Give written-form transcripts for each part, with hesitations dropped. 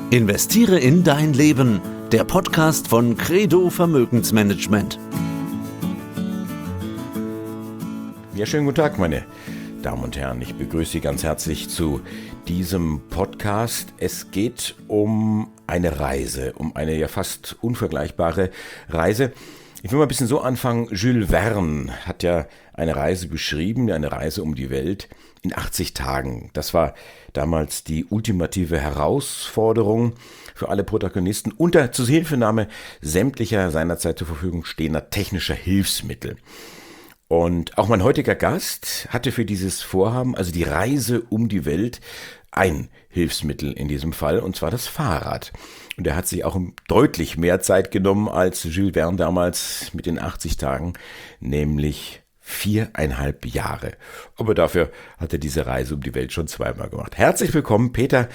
Investiere in dein Leben, der Podcast von Credo Vermögensmanagement. Ja, schönen guten Tag, meine Damen und Herren. Ich begrüße Sie ganz herzlich zu diesem Podcast. Es geht um eine Reise, um eine ja fast unvergleichbare Reise. Ich will mal ein bisschen so anfangen. Jules Verne hat ja eine Reise beschrieben, eine Reise um die Welt in 80 Tagen. Das war damals die ultimative Herausforderung für alle Protagonisten unter Zuhilfenahme sämtlicher seinerzeit zur Verfügung stehender technischer Hilfsmittel. Und auch mein heutiger Gast hatte für dieses Vorhaben, also die Reise um die Welt, ein Hilfsmittel in diesem Fall, und zwar das Fahrrad. Und er hat sich auch deutlich mehr Zeit genommen als Jules Verne damals mit den 80 Tagen, nämlich 4,5 Jahre. Aber dafür hat er diese Reise um die Welt schon zweimal gemacht. Herzlich willkommen, Peter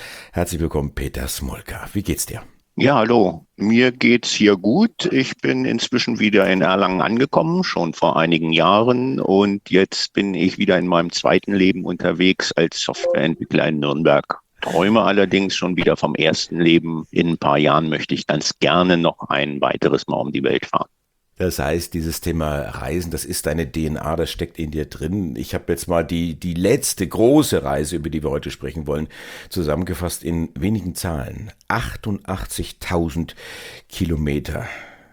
Smolka. Wie geht's dir? Ja, hallo. Mir geht's hier gut. Ich bin inzwischen wieder in Erlangen angekommen, schon vor einigen Jahren. Und jetzt bin ich wieder in meinem zweiten Leben unterwegs als Softwareentwickler in Nürnberg. Träume allerdings schon wieder vom ersten Leben. In ein paar Jahren möchte ich ganz gerne noch ein weiteres Mal um die Welt fahren. Das heißt, dieses Thema Reisen, das ist deine DNA, das steckt in dir drin. Ich habe jetzt mal die letzte große Reise, über die wir heute sprechen wollen, zusammengefasst in wenigen Zahlen. 88.000 Kilometer,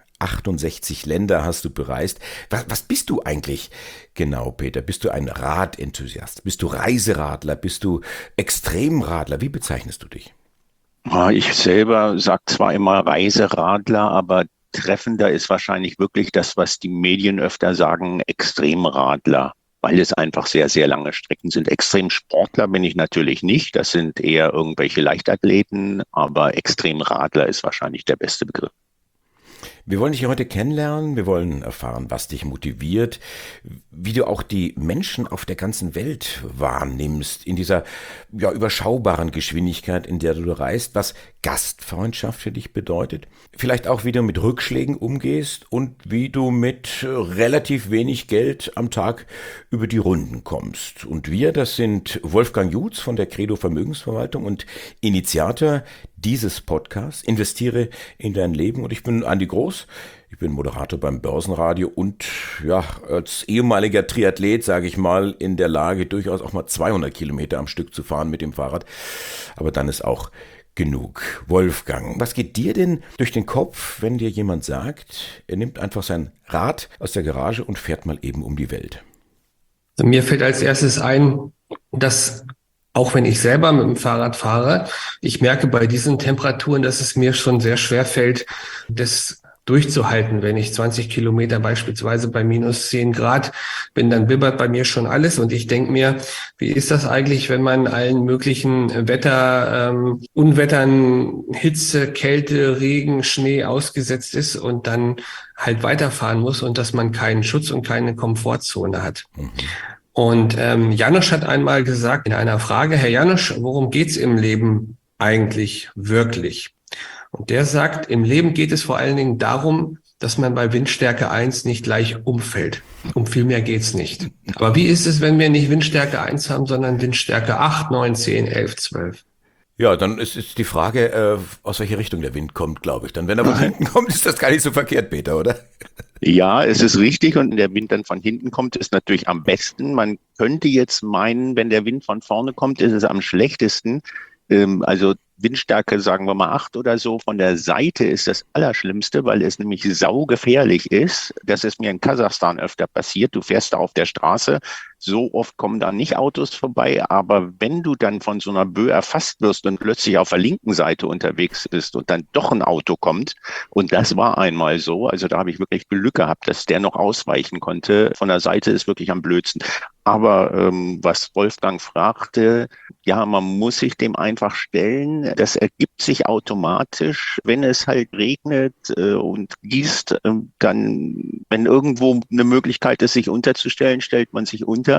68 Länder hast du bereist. Was bist du eigentlich genau, Peter? Bist du ein Radenthusiast? Bist du Reiseradler? Bist du Extremradler? Wie bezeichnest du dich? Ich selber sage zwar immer Reiseradler, aber treffender ist wahrscheinlich wirklich das, was die Medien öfter sagen, Extremradler, weil es einfach sehr, sehr lange Strecken sind. Extremsportler bin ich natürlich nicht, das sind eher irgendwelche Leichtathleten, aber Extremradler ist wahrscheinlich der beste Begriff. Wir wollen dich heute kennenlernen, wir wollen erfahren, was dich motiviert, wie du auch die Menschen auf der ganzen Welt wahrnimmst, in dieser überschaubaren Geschwindigkeit, in der du reist, was Gastfreundschaft für dich bedeutet, vielleicht auch, wie du mit Rückschlägen umgehst und wie du mit relativ wenig Geld am Tag über die Runden kommst. Und wir, das sind Wolfgang Jutz von der Credo Vermögensverwaltung und Initiator dieses Podcasts, investiere in dein Leben, und ich bin Andi Groß, ich bin Moderator beim Börsenradio und als ehemaliger Triathlet, sage ich mal, in der Lage, durchaus auch mal 200 Kilometer am Stück zu fahren mit dem Fahrrad, aber dann ist auch genug. Wolfgang, was geht dir denn durch den Kopf, wenn dir jemand sagt, er nimmt einfach sein Rad aus der Garage und fährt mal eben um die Welt? Mir fällt als erstes ein, dass auch wenn ich selber mit dem Fahrrad fahre, ich merke bei diesen Temperaturen, dass es mir schon sehr schwer fällt, das durchzuhalten. Wenn ich 20 Kilometer beispielsweise bei minus 10 Grad bin, dann bibbert bei mir schon alles. Und ich denke mir, wie ist das eigentlich, wenn man allen möglichen Unwettern, Hitze, Kälte, Regen, Schnee ausgesetzt ist und dann halt weiterfahren muss und dass man keinen Schutz und keine Komfortzone hat. Und Janosch hat einmal gesagt in einer Frage, Herr Janosch, worum geht's im Leben eigentlich wirklich? Und der sagt, im Leben geht es vor allen Dingen darum, dass man bei Windstärke 1 nicht gleich umfällt. Um viel mehr geht's nicht. Aber wie ist es, wenn wir nicht Windstärke 1 haben, sondern Windstärke 8, 9, 10, 11, 12? Ja, dann ist die Frage, aus welcher Richtung der Wind kommt, glaube ich. Dann, wenn er von hinten kommt, ist das gar nicht so verkehrt, Peter, oder? Ja, es ist richtig. Und wenn der Wind dann von hinten kommt, ist natürlich am besten. Man könnte jetzt meinen, wenn der Wind von vorne kommt, ist es am schlechtesten. Also Windstärke, sagen wir mal 8 oder so, von der Seite ist das Allerschlimmste, weil es nämlich saugefährlich ist. Das ist mir in Kasachstan öfter passiert. Du fährst da auf der Straße, so oft kommen da nicht Autos vorbei, aber wenn du dann von so einer Böe erfasst wirst und plötzlich auf der linken Seite unterwegs bist und dann doch ein Auto kommt, und das war einmal so, also da habe ich wirklich Glück gehabt, dass der noch ausweichen konnte. Von der Seite ist wirklich am blödsten. Aber was Wolfgang fragte, ja, man muss sich dem einfach stellen. Das ergibt sich automatisch, wenn es halt regnet und gießt, dann, wenn irgendwo eine Möglichkeit ist, sich unterzustellen, stellt man sich unter.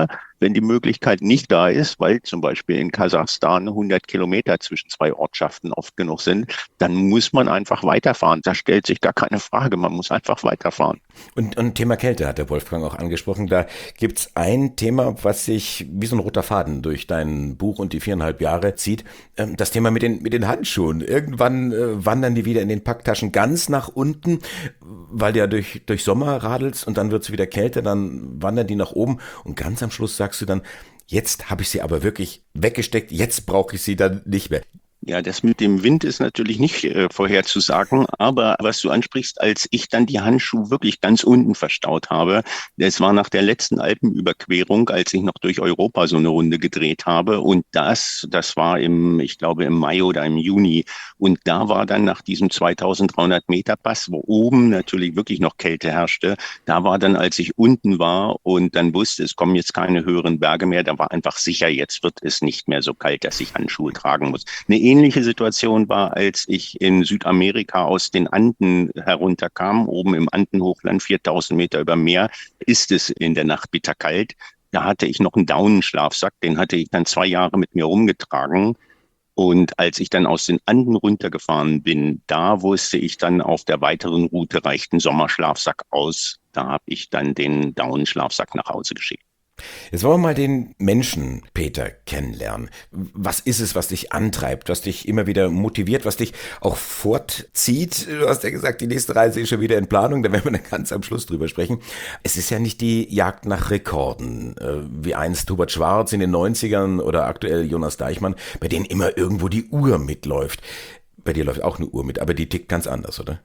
wenn die Möglichkeit nicht da ist, weil zum Beispiel in Kasachstan 100 Kilometer zwischen zwei Ortschaften oft genug sind, dann muss man einfach weiterfahren. Da stellt sich gar keine Frage, man muss einfach weiterfahren. Und Thema Kälte hat der Wolfgang auch angesprochen. Da gibt's ein Thema, was sich wie so ein roter Faden durch dein Buch und die 4,5 Jahre zieht. Das Thema mit den Handschuhen. Irgendwann wandern die wieder in den Packtaschen ganz nach unten, weil du ja durch Sommer radelst und dann wird's wieder kälter, dann wandern die nach oben und ganz am Schluss sagst du dann, jetzt habe ich sie aber wirklich weggesteckt, jetzt brauche ich sie dann nicht mehr. Ja, das mit dem Wind ist natürlich nicht vorherzusagen, aber was du ansprichst, als ich dann die Handschuhe wirklich ganz unten verstaut habe, das war nach der letzten Alpenüberquerung, als ich noch durch Europa so eine Runde gedreht habe und das war ich glaube im Mai oder im Juni und da war dann nach diesem 2300 Meter Pass, wo oben natürlich wirklich noch Kälte herrschte, da war dann, als ich unten war und dann wusste, es kommen jetzt keine höheren Berge mehr, da war einfach sicher, jetzt wird es nicht mehr so kalt, dass ich Handschuhe tragen muss. Eine ähnliche Situation war, als ich in Südamerika aus den Anden herunterkam, oben im Andenhochland, 4000 Meter über Meer, ist es in der Nacht bitterkalt. Da hatte ich noch einen Daunenschlafsack, den hatte ich dann 2 Jahre mit mir rumgetragen. Und als ich dann aus den Anden runtergefahren bin, da wusste ich dann, auf der weiteren Route reicht ein Sommerschlafsack aus. Da habe ich dann den Daunenschlafsack nach Hause geschickt. Jetzt wollen wir mal den Menschen Peter kennenlernen. Was ist es, was dich antreibt, was dich immer wieder motiviert, was dich auch fortzieht? Du hast ja gesagt, die nächste Reise ist schon wieder in Planung, da werden wir dann ganz am Schluss drüber sprechen. Es ist ja nicht die Jagd nach Rekorden, wie einst Hubert Schwarz in den 90ern oder aktuell Jonas Deichmann, bei denen immer irgendwo die Uhr mitläuft. Bei dir läuft auch eine Uhr mit, aber die tickt ganz anders, oder?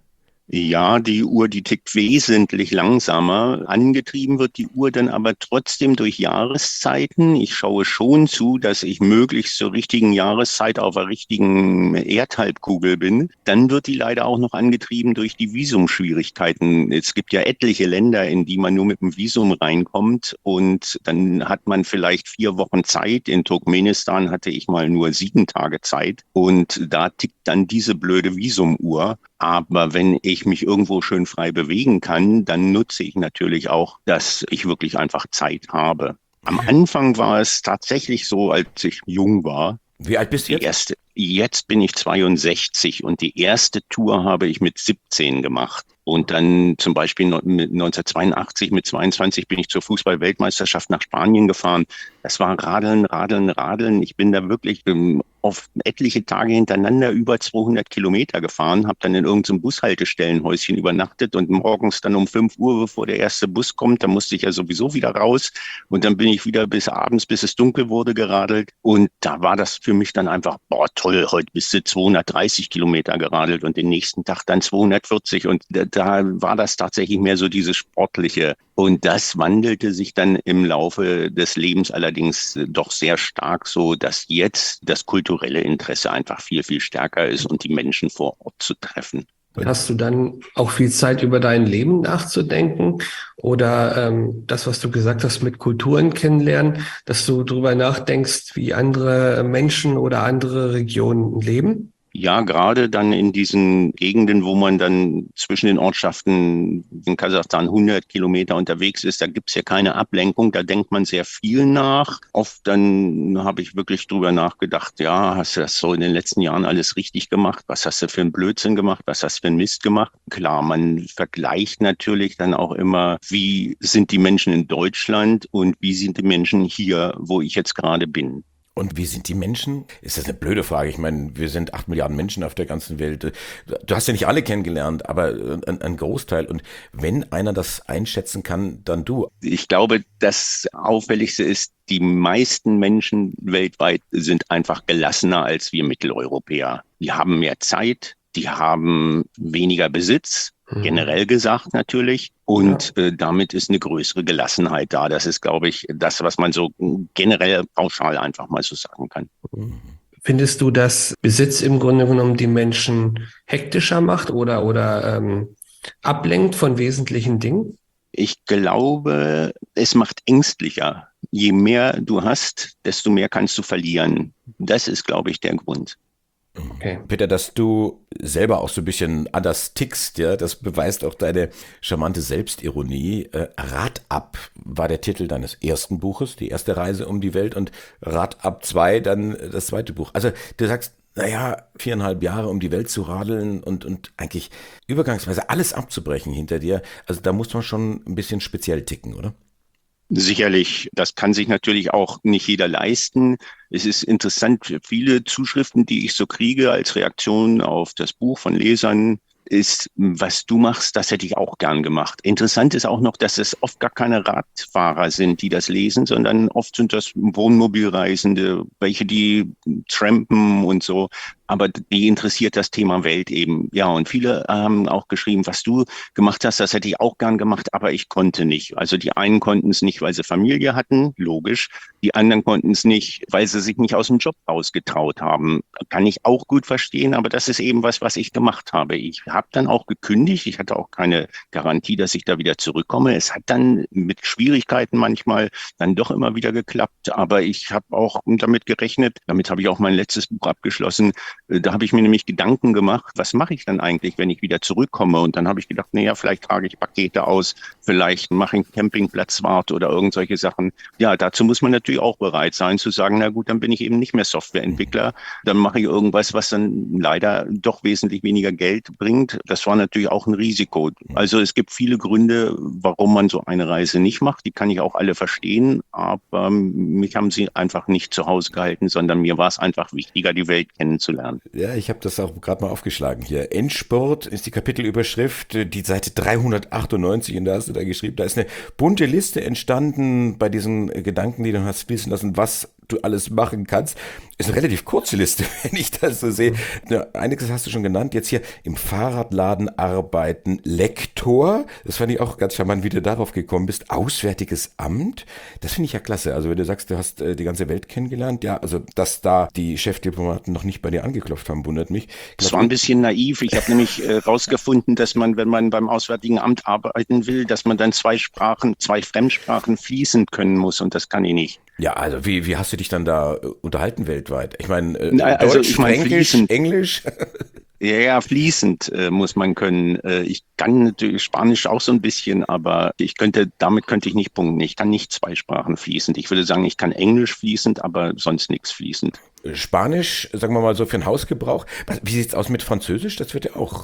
Ja, die Uhr, die tickt wesentlich langsamer. Angetrieben wird die Uhr dann aber trotzdem durch Jahreszeiten. Ich schaue schon zu, dass ich möglichst zur richtigen Jahreszeit auf der richtigen Erdhalbkugel bin. Dann wird die leider auch noch angetrieben durch die Visumschwierigkeiten. Es gibt ja etliche Länder, in die man nur mit dem Visum reinkommt und dann hat man vielleicht 4 Wochen Zeit. In Turkmenistan hatte ich mal nur 7 Tage Zeit und da tickt dann diese blöde Visumuhr. Aber wenn ich mich irgendwo schön frei bewegen kann, dann nutze ich natürlich auch, dass ich wirklich einfach Zeit habe. Am Anfang war es tatsächlich so, als ich jung war. Wie alt bist du jetzt? Jetzt bin ich 62 und die erste Tour habe ich mit 17 gemacht. Und dann zum Beispiel 1982 mit 22 bin ich zur Fußball-Weltmeisterschaft nach Spanien gefahren. Das war Radeln, Radeln, Radeln. Ich bin da wirklich auf etliche Tage hintereinander über 200 Kilometer gefahren, habe dann in irgendeinem Bushaltestellenhäuschen übernachtet und morgens dann um 5 Uhr, bevor der erste Bus kommt, da musste ich ja sowieso wieder raus. Und dann bin ich wieder bis abends, bis es dunkel wurde, geradelt. Und da war das für mich dann einfach, toll, heute bist du 230 Kilometer geradelt und den nächsten Tag dann 240. Und da war das tatsächlich mehr so dieses Sportliche. Und das wandelte sich dann im Laufe des Lebens allerdings doch sehr stark so, dass jetzt das kulturelle Interesse einfach viel, viel stärker ist und die Menschen vor Ort zu treffen. Hast du dann auch viel Zeit, über dein Leben nachzudenken oder das, was du gesagt hast, mit Kulturen kennenlernen, dass du darüber nachdenkst, wie andere Menschen oder andere Regionen leben? Ja, gerade dann in diesen Gegenden, wo man dann zwischen den Ortschaften in Kasachstan 100 Kilometer unterwegs ist, da gibt's ja keine Ablenkung, da denkt man sehr viel nach. Oft dann habe ich wirklich drüber nachgedacht, ja, hast du das so in den letzten Jahren alles richtig gemacht? Was hast du für einen Blödsinn gemacht? Was hast du für einen Mist gemacht? Klar, man vergleicht natürlich dann auch immer, wie sind die Menschen in Deutschland und wie sind die Menschen hier, wo ich jetzt gerade bin. Und wie sind die Menschen? Ist das eine blöde Frage? Ich meine, wir sind 8 Milliarden Menschen auf der ganzen Welt. Du hast ja nicht alle kennengelernt, aber ein Großteil. Und wenn einer das einschätzen kann, dann du. Ich glaube, das Auffälligste ist, die meisten Menschen weltweit sind einfach gelassener als wir Mitteleuropäer. Die haben mehr Zeit, die haben weniger Besitz, generell gesagt natürlich. Und damit ist eine größere Gelassenheit da. Das ist, glaube ich, das, was man so generell pauschal einfach mal so sagen kann. Findest du, dass Besitz im Grunde genommen die Menschen hektischer macht oder ablenkt von wesentlichen Dingen? Ich glaube, es macht ängstlicher. Je mehr du hast, desto mehr kannst du verlieren. Das ist, glaube ich, der Grund. Okay. Peter, dass du selber auch so ein bisschen anders tickst, ja, das beweist auch deine charmante Selbstironie. Rad ab war der Titel deines ersten Buches, die erste Reise um die Welt, und Rad ab 2 dann das zweite Buch. Also du sagst, naja, 4,5 Jahre um die Welt zu radeln und eigentlich übergangsweise alles abzubrechen hinter dir, also da muss man schon ein bisschen speziell ticken, oder? Sicherlich, das kann sich natürlich auch nicht jeder leisten. Es ist interessant, viele Zuschriften, die ich so kriege als Reaktion auf das Buch von Lesern, ist, was du machst, das hätte ich auch gern gemacht. Interessant ist auch noch, dass es oft gar keine Radfahrer sind, die das lesen, sondern oft sind das Wohnmobilreisende, welche die trampen und so. Aber die interessiert das Thema Welt eben. Ja, und viele haben auch geschrieben, was du gemacht hast, das hätte ich auch gern gemacht, aber ich konnte nicht. Also die einen konnten es nicht, weil sie Familie hatten, logisch. Die anderen konnten es nicht, weil sie sich nicht aus dem Job rausgetraut haben. Kann ich auch gut verstehen, aber das ist eben was ich gemacht habe. Ich habe dann auch gekündigt. Ich hatte auch keine Garantie, dass ich da wieder zurückkomme. Es hat dann mit Schwierigkeiten manchmal dann doch immer wieder geklappt, aber ich habe auch damit gerechnet, damit habe ich auch mein letztes Buch abgeschlossen. Da habe ich mir nämlich Gedanken gemacht, was mache ich dann eigentlich, wenn ich wieder zurückkomme? Und dann habe ich gedacht, naja, vielleicht trage ich Pakete aus, vielleicht mache ich Campingplatzwart oder irgend solche Sachen. Ja, dazu muss man natürlich auch bereit sein zu sagen, na gut, dann bin ich eben nicht mehr Softwareentwickler. Dann mache ich irgendwas, was dann leider doch wesentlich weniger Geld bringt. Das war natürlich auch ein Risiko. Also es gibt viele Gründe, warum man so eine Reise nicht macht. Die kann ich auch alle verstehen, aber mich haben sie einfach nicht zu Hause gehalten, sondern mir war es einfach wichtiger, die Welt kennenzulernen. Ja, ich habe das auch gerade mal aufgeschlagen hier. Endspurt ist die Kapitelüberschrift, die Seite 398, und da hast du da geschrieben, da ist eine bunte Liste entstanden bei diesen Gedanken, die du hast fließen lassen, was du alles machen kannst. Ist eine relativ kurze Liste, wenn ich das so sehe. Ja, einiges hast du schon genannt. Jetzt hier im Fahrradladen arbeiten, Lektor. Das fand ich auch ganz charmant, wie du darauf gekommen bist. Auswärtiges Amt. Das finde ich ja klasse. Also wenn du sagst, du hast die ganze Welt kennengelernt, ja, also dass da die Chefdiplomaten noch nicht bei dir angeklopft haben, wundert mich. Das war ein bisschen naiv. Ich habe nämlich rausgefunden, dass man, wenn man beim Auswärtigen Amt arbeiten will, dass man dann zwei Fremdsprachen fließend können muss, und das kann ich nicht. Ja, also wie hast du dich dann da unterhalten weltweit? Ich meine, also Deutsch, Fränkisch, Englisch? Ja, fließend muss man können. Ich kann natürlich Spanisch auch so ein bisschen, aber damit könnte ich nicht punkten. Ich kann nicht 2 Sprachen fließend. Ich würde sagen, ich kann Englisch fließend, aber sonst nichts fließend. Spanisch, sagen wir mal so für den Hausgebrauch. Wie sieht's aus mit Französisch? Das wird ja auch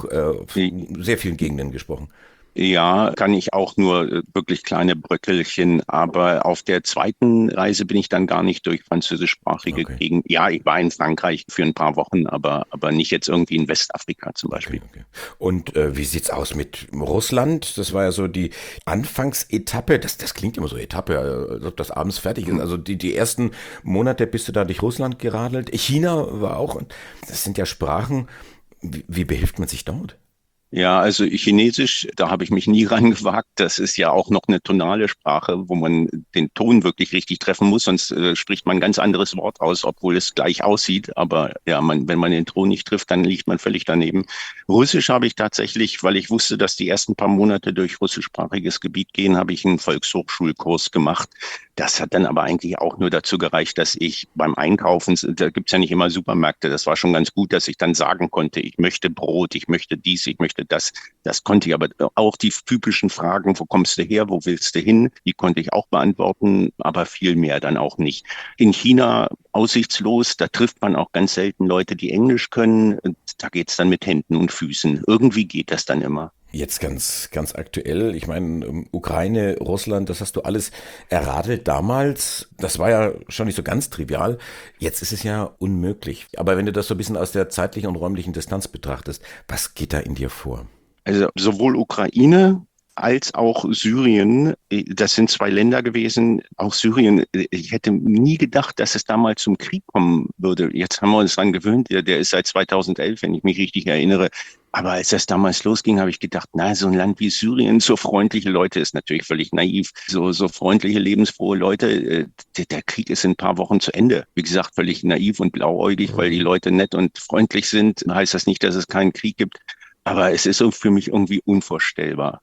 in sehr vielen Gegenden gesprochen. Ja, kann ich auch nur wirklich kleine Bröckelchen. Aber auf der zweiten Reise bin ich dann gar nicht durch französischsprachige Gegenden. Ja, ich war in Frankreich für ein paar Wochen, aber nicht jetzt irgendwie in Westafrika zum Beispiel. Okay. Und wie sieht's aus mit Russland? Das war ja so die Anfangsetappe. Das klingt immer so Etappe, als ob das abends fertig ist. Also die ersten Monate bist du da durch Russland geradelt. China war auch. Das sind ja Sprachen. Wie behilft man sich dort? Ja, also Chinesisch, da habe ich mich nie rangewagt. Das ist ja auch noch eine tonale Sprache, wo man den Ton wirklich richtig treffen muss, sonst spricht man ein ganz anderes Wort aus, obwohl es gleich aussieht. Aber ja, wenn man den Ton nicht trifft, dann liegt man völlig daneben. Russisch habe ich tatsächlich, weil ich wusste, dass die ersten paar Monate durch russischsprachiges Gebiet gehen, habe ich einen Volkshochschulkurs gemacht. Das hat dann aber eigentlich auch nur dazu gereicht, dass ich beim Einkaufen, da gibt's ja nicht immer Supermärkte, das war schon ganz gut, dass ich dann sagen konnte, ich möchte Brot, ich möchte dies, ich möchte das. Das konnte ich, aber auch die typischen Fragen, wo kommst du her, wo willst du hin, die konnte ich auch beantworten, aber viel mehr dann auch nicht. In China aussichtslos, da trifft man auch ganz selten Leute, die Englisch können. Da geht's dann mit Händen und Füßen. Irgendwie geht das dann immer. Jetzt ganz aktuell, ich meine, Ukraine, Russland, das hast du alles erradelt damals. Das war ja schon nicht so ganz trivial. Jetzt ist es ja unmöglich. Aber wenn du das so ein bisschen aus der zeitlichen und räumlichen Distanz betrachtest, was geht da in dir vor? Also sowohl Ukraine als auch Syrien, das sind 2 Länder gewesen, auch Syrien, ich hätte nie gedacht, dass es damals zum Krieg kommen würde. Jetzt haben wir uns dran gewöhnt, der ist seit 2011, wenn ich mich richtig erinnere. Aber als das damals losging, habe ich gedacht, so ein Land wie Syrien, so freundliche Leute, ist natürlich völlig naiv, so freundliche, lebensfrohe Leute, der Krieg ist in ein paar Wochen zu Ende. Wie gesagt, völlig naiv und blauäugig, weil die Leute nett und freundlich sind, heißt das nicht, dass es keinen Krieg gibt. Aber es ist für mich irgendwie unvorstellbar.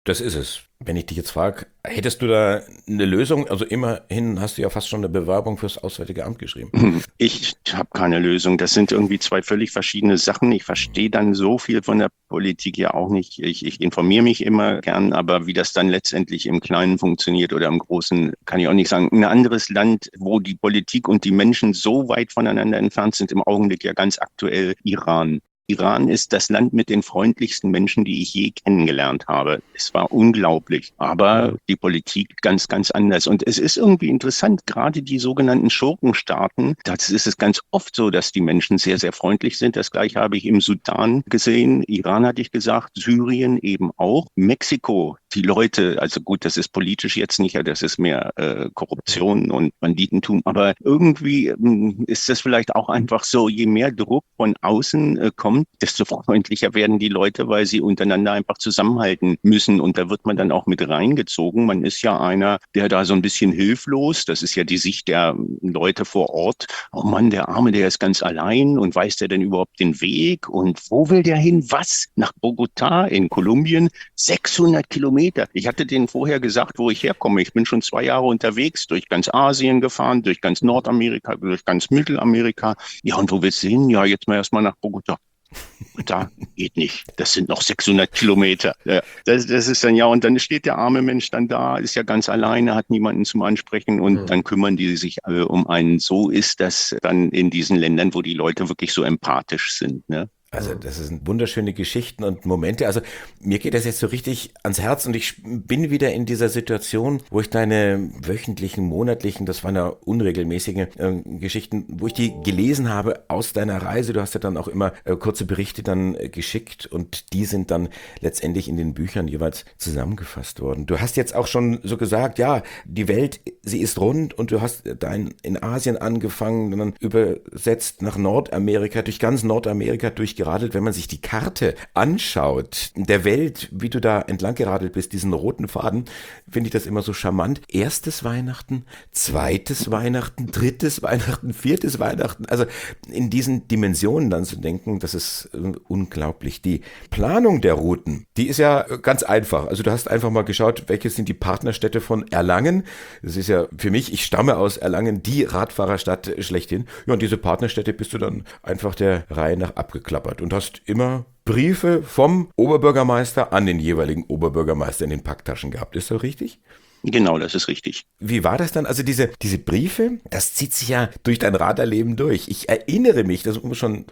Das ist es. Wenn ich dich jetzt frage, hättest du da eine Lösung? Also immerhin hast du ja fast schon eine Bewerbung fürs Auswärtige Amt geschrieben. Ich habe keine Lösung. Das sind irgendwie zwei völlig verschiedene Sachen. Ich verstehe dann so viel von der Politik ja auch nicht. Ich informiere mich immer gern, aber wie das dann letztendlich im Kleinen funktioniert oder im Großen, kann ich auch nicht sagen. Ein anderes Land, wo die Politik und die Menschen so weit voneinander entfernt sind, im Augenblick ja ganz aktuell Iran. Iran ist das Land mit den freundlichsten Menschen, die ich je kennengelernt habe. Es war unglaublich, aber die Politik ganz, ganz anders. Und es ist irgendwie interessant, gerade die sogenannten Schurkenstaaten, das ist es ganz oft so, dass die Menschen sehr, sehr freundlich sind. Das Gleiche habe ich im Sudan gesehen. Iran hatte ich gesagt, Syrien eben auch. Mexiko, die Leute, also gut, das ist politisch jetzt nicht, das ist mehr Korruption und Banditentum. Aber irgendwie ist das vielleicht auch einfach so, je mehr Druck von außen kommt, desto freundlicher werden die Leute, weil sie untereinander einfach zusammenhalten müssen. Und da wird man dann auch mit reingezogen. Man ist ja einer, der da so ein bisschen hilflos, das ist ja die Sicht der Leute vor Ort. Oh Mann, der Arme, der ist ganz allein und weiß der denn überhaupt den Weg? Und wo will der hin? Was? Nach Bogotá in Kolumbien? 600 Kilometer. Ich hatte denen vorher gesagt, wo ich herkomme. Ich bin schon 2 Jahre unterwegs, durch ganz Asien gefahren, durch ganz Nordamerika, durch ganz Mittelamerika. Ja, und wo willst du hin? Ja, jetzt mal erstmal nach Bogotá. Da geht nicht. Das sind noch 600 Kilometer. Ja, das ist dann und dann steht der arme Mensch dann da, ist ja ganz alleine, hat niemanden zum Ansprechen und dann kümmern die sich alle um einen. So ist das dann in diesen Ländern, wo die Leute wirklich so empathisch sind, ne? Also das sind wunderschöne Geschichten und Momente. Also mir geht das jetzt so richtig ans Herz und ich bin wieder in dieser Situation, wo ich deine wöchentlichen, monatlichen, das waren ja unregelmäßige Geschichten, wo ich die gelesen habe aus deiner Reise. Du hast ja dann auch immer kurze Berichte dann geschickt und die sind dann letztendlich in den Büchern jeweils zusammengefasst worden. Du hast jetzt auch schon so gesagt, ja, die Welt, sie ist rund und du hast in Asien angefangen, dann übersetzt nach Nordamerika, durch ganz Nordamerika durchgeradelt. Wenn man sich die Karte anschaut, der Welt, wie du da entlang geradelt bist, diesen roten Faden, finde ich das immer so charmant. Erstes Weihnachten, zweites Weihnachten, drittes Weihnachten, viertes Weihnachten. Also in diesen Dimensionen dann zu denken, das ist unglaublich. Die Planung der Routen, die ist ja ganz einfach. Also du hast einfach mal geschaut, welche sind die Partnerstädte von Erlangen. Das ist ja für mich, ich stamme aus Erlangen, die Radfahrerstadt schlechthin. Ja, und diese Partnerstädte bist du dann einfach der Reihe nach abgeklappert und hast immer Briefe vom Oberbürgermeister an den jeweiligen Oberbürgermeister in den Packtaschen gehabt. Ist das richtig? Genau, das ist richtig. Wie war das dann? Also diese Briefe, das zieht sich ja durch dein Radarleben durch. Ich erinnere mich, das muss schon,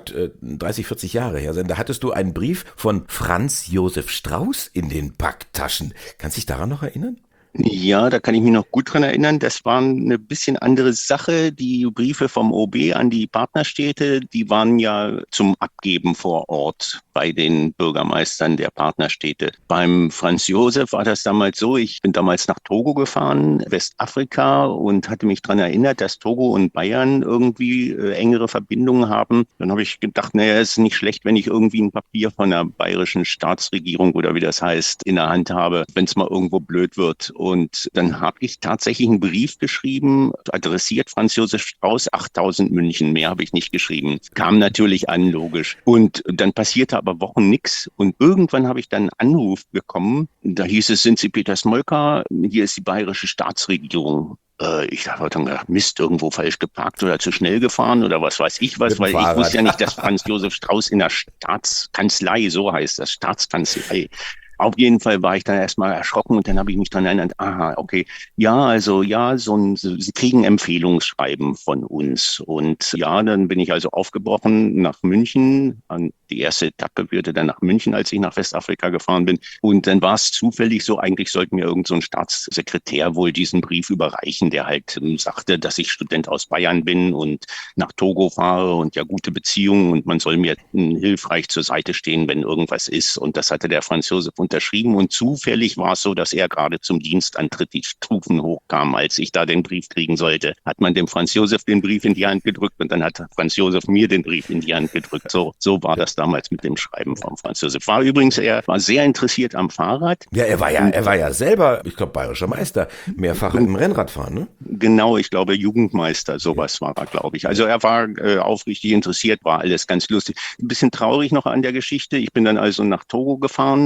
30, 40 Jahre her sein, da hattest du einen Brief von Franz Josef Strauß in den Packtaschen. Kannst du dich daran noch erinnern? Ja, da kann ich mich noch gut dran erinnern. Das war eine bisschen andere Sache. Die Briefe vom OB an die Partnerstädte, die waren ja zum Abgeben vor Ort bei den Bürgermeistern der Partnerstädte. Beim Franz Josef war das damals so, ich bin damals nach Togo gefahren, Westafrika, und hatte mich daran erinnert, dass Togo und Bayern irgendwie engere Verbindungen haben. Dann habe ich gedacht, naja, es ist nicht schlecht, wenn ich irgendwie ein Papier von der bayerischen Staatsregierung oder wie das heißt, in der Hand habe, wenn es mal irgendwo blöd wird. Und dann habe ich tatsächlich einen Brief geschrieben, adressiert Franz Josef Strauß, 8000 München, mehr habe ich nicht geschrieben. Kam natürlich an, logisch. Und dann passierte aber Wochen nichts. Und irgendwann habe ich dann einen Anruf bekommen. Da hieß es, sind Sie Peter Smolka? Hier ist die bayerische Staatsregierung. Ich habe dann gedacht, Mist, irgendwo falsch geparkt oder zu schnell gefahren oder was weiß ich was, weil ich wusste ja nicht, dass Franz Josef Strauß in der Staatskanzlei, so heißt das, Staatskanzlei. Auf jeden Fall war ich dann erstmal erschrocken und dann habe ich mich daran erinnert, aha, okay, ja, also ja, Sie kriegen ein Empfehlungsschreiben von uns. Und ja, dann bin ich also aufgebrochen nach München. Die erste Etappe führte dann nach München, als ich nach Westafrika gefahren bin. Und dann war es zufällig so, eigentlich sollte mir irgend so ein Staatssekretär wohl diesen Brief überreichen, der halt sagte, dass ich Student aus Bayern bin und nach Togo fahre und ja gute Beziehungen und man soll mir hilfreich zur Seite stehen, wenn irgendwas ist. Und das hatte der Franz Josef unterschrieben und zufällig war es so, dass er gerade zum Dienstantritt die Stufen hochkam. Als ich da den Brief kriegen sollte, hat man dem Franz Josef den Brief in die Hand gedrückt und dann hat Franz Josef mir den Brief in die Hand gedrückt. So war das damals mit dem Schreiben von Franz Josef. Er war sehr interessiert am Fahrrad. Ja, er war ja selber, ich glaube, bayerischer Meister, mehrfach im Rennradfahren, ne? Genau, ich glaube Jugendmeister, sowas war er, glaube ich. Also er war aufrichtig interessiert, war alles ganz lustig. Ein bisschen traurig noch an der Geschichte. Ich bin dann also nach Togo gefahren und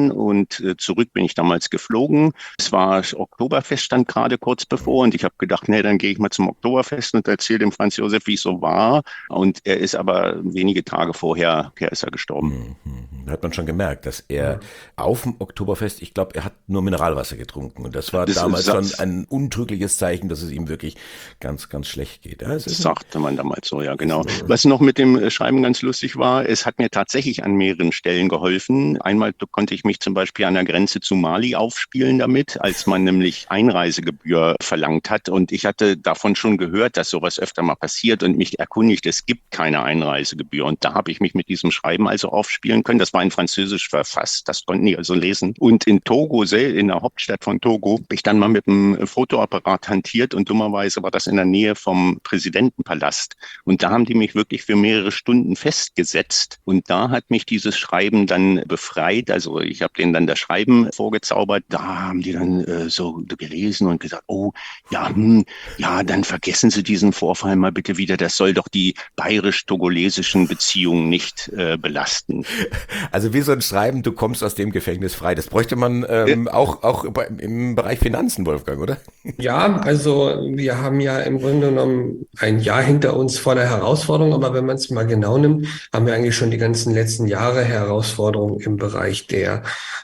Deutschland zurück, bin ich damals geflogen. Es war Oktoberfest, stand gerade kurz bevor und ich habe gedacht, nee, dann gehe ich mal zum Oktoberfest und erzähle dem Franz Josef, wie es so war. Und er ist aber wenige Tage vorher ist er gestorben. Da hat man schon gemerkt, dass er auf dem Oktoberfest, ich glaube, er hat nur Mineralwasser getrunken. Und das war damals schon ein untrügliches Zeichen, dass es ihm wirklich ganz, ganz schlecht geht. Ja, das sagte man damals so, ja, genau. Was noch mit dem Schreiben ganz lustig war, es hat mir tatsächlich an mehreren Stellen geholfen. Einmal konnte ich mich zum Beispiel an der Grenze zu Mali aufspielen damit, als man nämlich Einreisegebühr verlangt hat. Und ich hatte davon schon gehört, dass sowas öfter mal passiert und mich erkundigt, es gibt keine Einreisegebühr. Und da habe ich mich mit diesem Schreiben also aufspielen können. Das war in Französisch verfasst, das konnten die also lesen. Und in Togo, in der Hauptstadt von Togo, bin ich dann mal mit einem Fotoapparat hantiert und dummerweise war das in der Nähe vom Präsidentenpalast. Und da haben die mich wirklich für mehrere Stunden festgesetzt. Und da hat mich dieses Schreiben dann befreit. Also ich habe denen dann das Schreiben vorgezaubert. Da haben die dann so gelesen und gesagt, oh, ja, ja, dann vergessen Sie diesen Vorfall mal bitte wieder. Das soll doch die bayerisch-togolesischen Beziehungen nicht belasten. Also wie so ein Schreiben, du kommst aus dem Gefängnis frei. Das bräuchte man auch im Bereich Finanzen, Wolfgang, oder? Ja, also wir haben ja im Grunde genommen ein Jahr hinter uns voller Herausforderungen, aber wenn man es mal genau nimmt, haben wir eigentlich schon die ganzen letzten Jahre Herausforderungen im Bereich der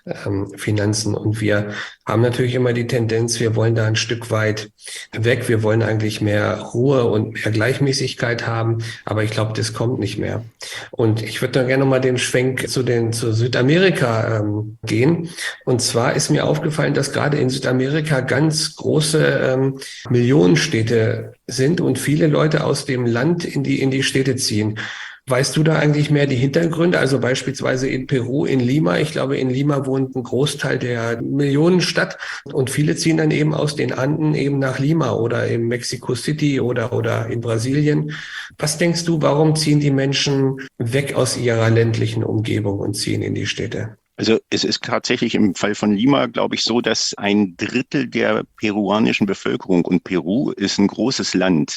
Finanzen. Und wir haben natürlich immer die Tendenz, wir wollen da ein Stück weit weg. Wir wollen eigentlich mehr Ruhe und mehr Gleichmäßigkeit haben, aber ich glaube, das kommt nicht mehr. Und ich würde dann gerne mal den Schwenk zu Südamerika gehen. Und zwar ist mir aufgefallen, dass gerade in Südamerika ganz große Millionenstädte sind und viele Leute aus dem Land in die Städte ziehen. Weißt du da eigentlich mehr die Hintergründe? Also beispielsweise in Peru, in Lima. Ich glaube, in Lima wohnt ein Großteil der Millionenstadt und viele ziehen dann eben aus den Anden eben nach Lima oder in Mexico City oder in Brasilien. Was denkst du, warum ziehen die Menschen weg aus ihrer ländlichen Umgebung und ziehen in die Städte? Also es ist tatsächlich im Fall von Lima, glaube ich, so, dass 1/3 der peruanischen Bevölkerung, und Peru ist ein großes Land,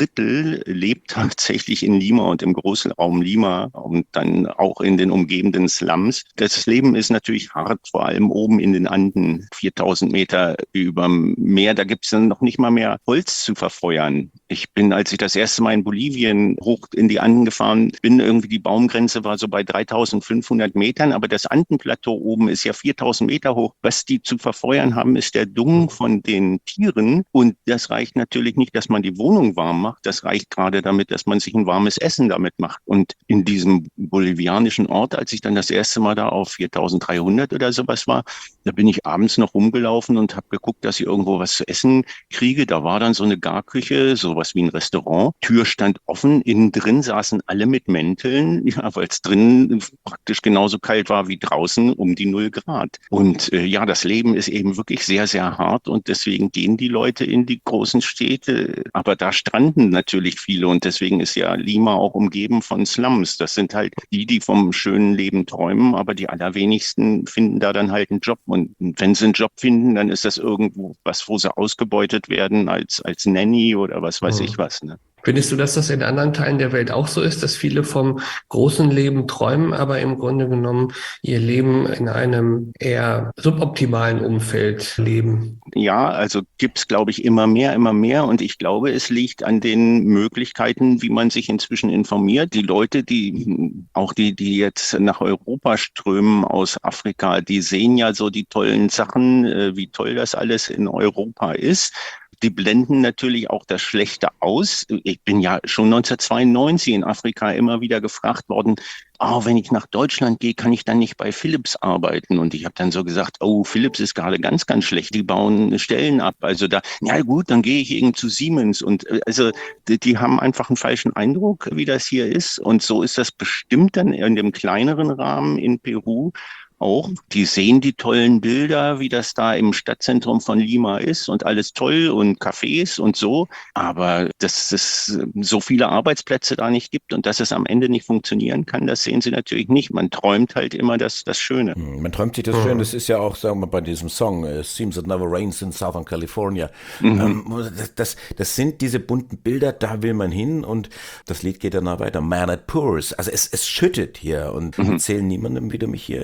1/3 lebt tatsächlich in Lima und im Großraum Lima und dann auch in den umgebenden Slums. Das Leben ist natürlich hart, vor allem oben in den Anden, 4000 Meter überm Meer. Da gibt es dann noch nicht mal mehr Holz zu verfeuern. Ich bin, als ich das erste Mal in Bolivien hoch in die Anden gefahren bin, irgendwie die Baumgrenze war so bei 3500 Metern, aber das Andenplateau oben ist ja 4000 Meter hoch. Was die zu verfeuern haben, ist der Dung von den Tieren. Und das reicht natürlich nicht, dass man die Wohnung warm macht. Das reicht gerade damit, dass man sich ein warmes Essen damit macht. Und in diesem bolivianischen Ort, als ich dann das erste Mal da auf 4300 oder sowas war, da bin ich abends noch rumgelaufen und habe geguckt, dass ich irgendwo was zu essen kriege. Da war dann so eine Garküche, sowas wie ein Restaurant. Tür stand offen, innen drin saßen alle mit Mänteln, ja, weil es drin praktisch genauso kalt war wie draußen um die 0 Grad. Und ja, das Leben ist eben wirklich sehr, sehr hart und deswegen gehen die Leute in die großen Städte. Aber da stranden natürlich viele und deswegen ist ja Lima auch umgeben von Slums. Das sind halt die vom schönen Leben träumen, aber die allerwenigsten finden da dann halt einen Job. Und wenn sie einen Job finden, dann ist das irgendwo was, wo sie ausgebeutet werden als Nanny oder was weiß ich was, ne? Findest du, dass das in anderen Teilen der Welt auch so ist, dass viele vom großen Leben träumen, aber im Grunde genommen ihr Leben in einem eher suboptimalen Umfeld leben? Ja, also gibt's, glaube ich, immer mehr. Und ich glaube, es liegt an den Möglichkeiten, wie man sich inzwischen informiert. Die Leute, die jetzt nach Europa strömen aus Afrika, die sehen ja so die tollen Sachen, wie toll das alles in Europa ist. Die blenden natürlich auch das Schlechte aus. Ich bin ja schon 1992 in Afrika immer wieder gefragt worden, wenn ich nach Deutschland gehe, kann ich dann nicht bei Philips arbeiten? Und ich habe dann so gesagt, Philips ist gerade ganz, ganz schlecht. Die bauen Stellen ab. Also ja gut, dann gehe ich irgendwie zu Siemens. Und also die haben einfach einen falschen Eindruck, wie das hier ist. Und so ist das bestimmt dann in dem kleineren Rahmen in Peru auch. Die sehen die tollen Bilder, wie das da im Stadtzentrum von Lima ist und alles toll und Cafés und so. Aber dass es so viele Arbeitsplätze da nicht gibt und dass es am Ende nicht funktionieren kann, das sehen sie natürlich nicht. Man träumt halt immer das Schöne. Man träumt sich das Schöne. Das ist ja auch, sagen wir bei diesem Song, It Seems It Never Rains in Southern California. Das sind diese bunten Bilder, da will man hin und das Lied geht danach weiter. Man, it pours. Also es schüttet hier und erzählen niemandem, wie du mich hier gefunden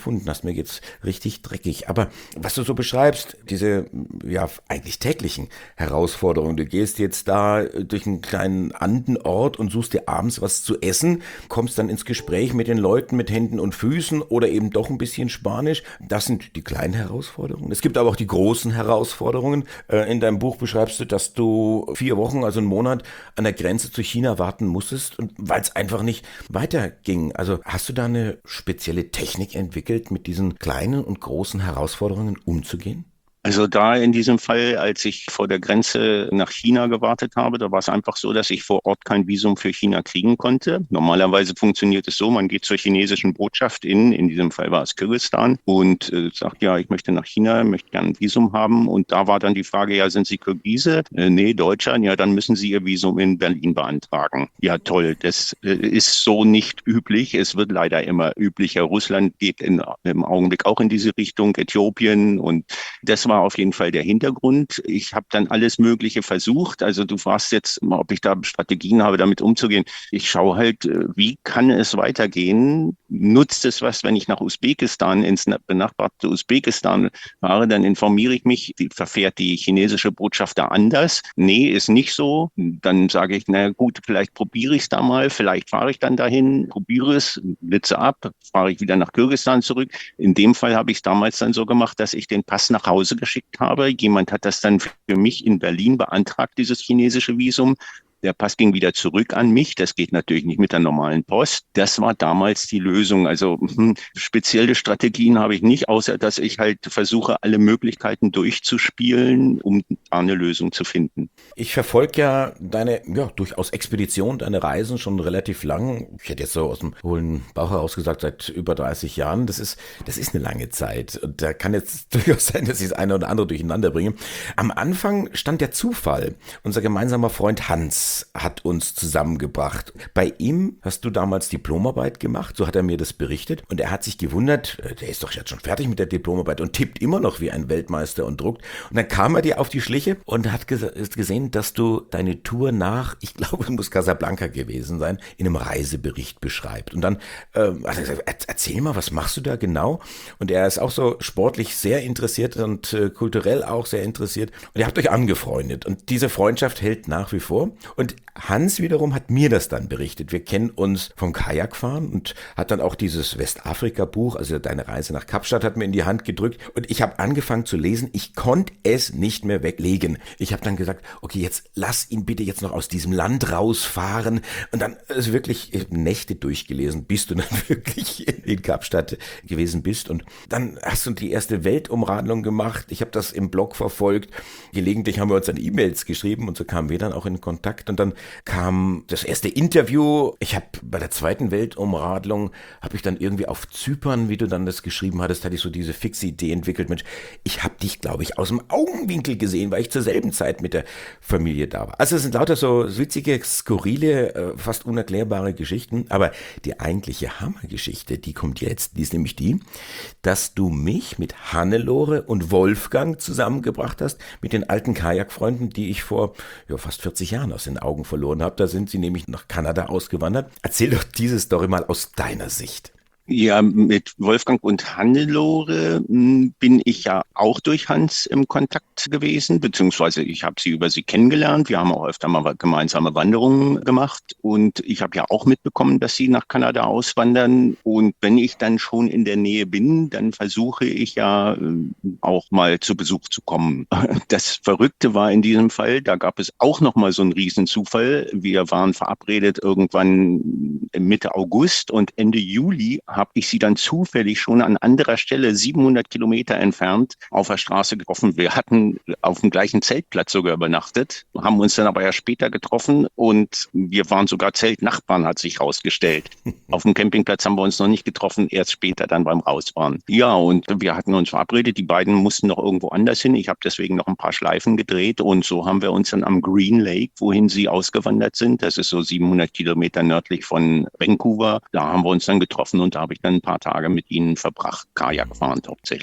gefunden hast, mir geht's richtig dreckig. Aber was du so beschreibst, diese ja eigentlich täglichen Herausforderungen, du gehst jetzt da durch einen kleinen Andenort und suchst dir abends was zu essen, kommst dann ins Gespräch mit den Leuten mit Händen und Füßen oder eben doch ein bisschen Spanisch. Das sind die kleinen Herausforderungen. Es gibt aber auch die großen Herausforderungen. In deinem Buch beschreibst du, dass du 4 Wochen, also einen Monat, an der Grenze zu China warten musstest, weil es einfach nicht weiterging. Also hast du da eine spezielle Technik entwickelt, mit diesen kleinen und großen Herausforderungen umzugehen? Also da in diesem Fall, als ich vor der Grenze nach China gewartet habe, da war es einfach so, dass ich vor Ort kein Visum für China kriegen konnte. Normalerweise funktioniert es so, man geht zur chinesischen Botschaft in diesem Fall war es Kirgisistan, und sagt, ja, ich möchte nach China, möchte gerne ein Visum haben. Und da war dann die Frage, ja, sind Sie Kirgise? Nee, Deutscher. Ja, dann müssen Sie Ihr Visum in Berlin beantragen. Ja, toll, das ist so nicht üblich. Es wird leider immer üblicher. Russland geht im Augenblick auch in diese Richtung, Äthiopien, und das war auf jeden Fall der Hintergrund. Ich habe dann alles Mögliche versucht. Also du fragst jetzt, ob ich da Strategien habe, damit umzugehen. Ich schaue halt, wie kann es weitergehen? Nutzt es was, wenn ich nach Usbekistan, ins benachbarte Usbekistan fahre, dann informiere ich mich, verfährt die chinesische Botschaft da anders? Nee, ist nicht so. Dann sage ich, na gut, vielleicht probiere ich es da mal, vielleicht fahre ich dann dahin, probiere es, blitze ab, fahre ich wieder nach Kirgisistan zurück. In dem Fall habe ich es damals dann so gemacht, dass ich den Pass nach Hause geschickt habe. Jemand hat das dann für mich in Berlin beantragt, dieses chinesische Visum. Der Pass ging wieder zurück an mich. Das geht natürlich nicht mit der normalen Post. Das war damals die Lösung. Also spezielle Strategien habe ich nicht, außer dass ich halt versuche, alle Möglichkeiten durchzuspielen, um eine Lösung zu finden. Ich verfolge ja deine, durchaus Expedition, deine Reisen schon relativ lang. Ich hätte jetzt so aus dem hohlen Bauch heraus gesagt, seit über 30 Jahren. Das ist eine lange Zeit. Und da kann jetzt durchaus sein, dass ich das eine oder andere durcheinander bringe. Am Anfang stand der Zufall. Unser gemeinsamer Freund Hans hat uns zusammengebracht. Bei ihm hast du damals Diplomarbeit gemacht, so hat er mir das berichtet. Und er hat sich gewundert, der ist doch jetzt schon fertig mit der Diplomarbeit und tippt immer noch wie ein Weltmeister und druckt. Und dann kam er dir auf die Schliche und hat gesehen, dass du deine Tour nach, ich glaube, es muss Casablanca gewesen sein, in einem Reisebericht beschreibst. Und dann hat er gesagt, erzähl mal, was machst du da genau? Und er ist auch so sportlich sehr interessiert und kulturell auch sehr interessiert. Und ihr habt euch angefreundet. Und diese Freundschaft hält nach wie vor. Und Hans wiederum hat mir das dann berichtet. Wir kennen uns vom Kajakfahren und hat dann auch dieses Westafrika-Buch, also deine Reise nach Kapstadt, hat mir in die Hand gedrückt. Und ich habe angefangen zu lesen. Ich konnte es nicht mehr weglegen. Ich habe dann gesagt, okay, jetzt lass ihn bitte jetzt noch aus diesem Land rausfahren. Und dann ist wirklich Nächte durchgelesen, bis du dann wirklich in Kapstadt gewesen bist. Und dann hast du die erste Weltumradlung gemacht. Ich habe das im Blog verfolgt. Gelegentlich haben wir uns dann E-Mails geschrieben und so kamen wir dann auch in Kontakt. Und dann kam das erste Interview. Ich habe bei der zweiten Weltumradlung, habe ich dann irgendwie auf Zypern, wie du dann das geschrieben hattest, hatte ich so diese fixe Idee entwickelt. Mensch, ich habe dich, glaube ich, aus dem Augenwinkel gesehen, weil ich zur selben Zeit mit der Familie da war. Also es sind lauter so witzige, skurrile, fast unerklärbare Geschichten. Aber die eigentliche Hammergeschichte, die kommt jetzt. Die ist nämlich die, dass du mich mit Hannelore und Wolfgang zusammengebracht hast, mit den alten Kajakfreunden, die ich vor fast 40 Jahren aus den Augen verloren habe. Da sind sie nämlich nach Kanada ausgewandert. Erzähl doch diese Story mal aus deiner Sicht. Ja, mit Wolfgang und Hannelore bin ich ja auch durch Hans im Kontakt gewesen, beziehungsweise ich habe sie über sie kennengelernt. Wir haben auch öfter mal gemeinsame Wanderungen gemacht und ich habe ja auch mitbekommen, dass sie nach Kanada auswandern. Und wenn ich dann schon in der Nähe bin, dann versuche ich ja auch mal zu Besuch zu kommen. Das Verrückte war in diesem Fall, da gab es auch noch mal so einen Riesenzufall. Wir waren verabredet irgendwann Mitte August und Ende Juli habe ich sie dann zufällig schon an anderer Stelle 700 Kilometer entfernt auf der Straße getroffen. Wir hatten auf dem gleichen Zeltplatz sogar übernachtet, haben uns dann aber ja später getroffen und wir waren sogar Zeltnachbarn, hat sich rausgestellt. Auf dem Campingplatz haben wir uns noch nicht getroffen, erst später dann beim Rausfahren. Ja, und wir hatten uns verabredet, die beiden mussten noch irgendwo anders hin. Ich habe deswegen noch ein paar Schleifen gedreht und so haben wir uns dann am Green Lake, wohin sie ausgewandert sind, das ist so 700 Kilometer nördlich von Vancouver, da haben wir uns dann getroffen und da habe ich dann ein paar Tage mit ihnen verbracht, Kajakfahrend hauptsächlich.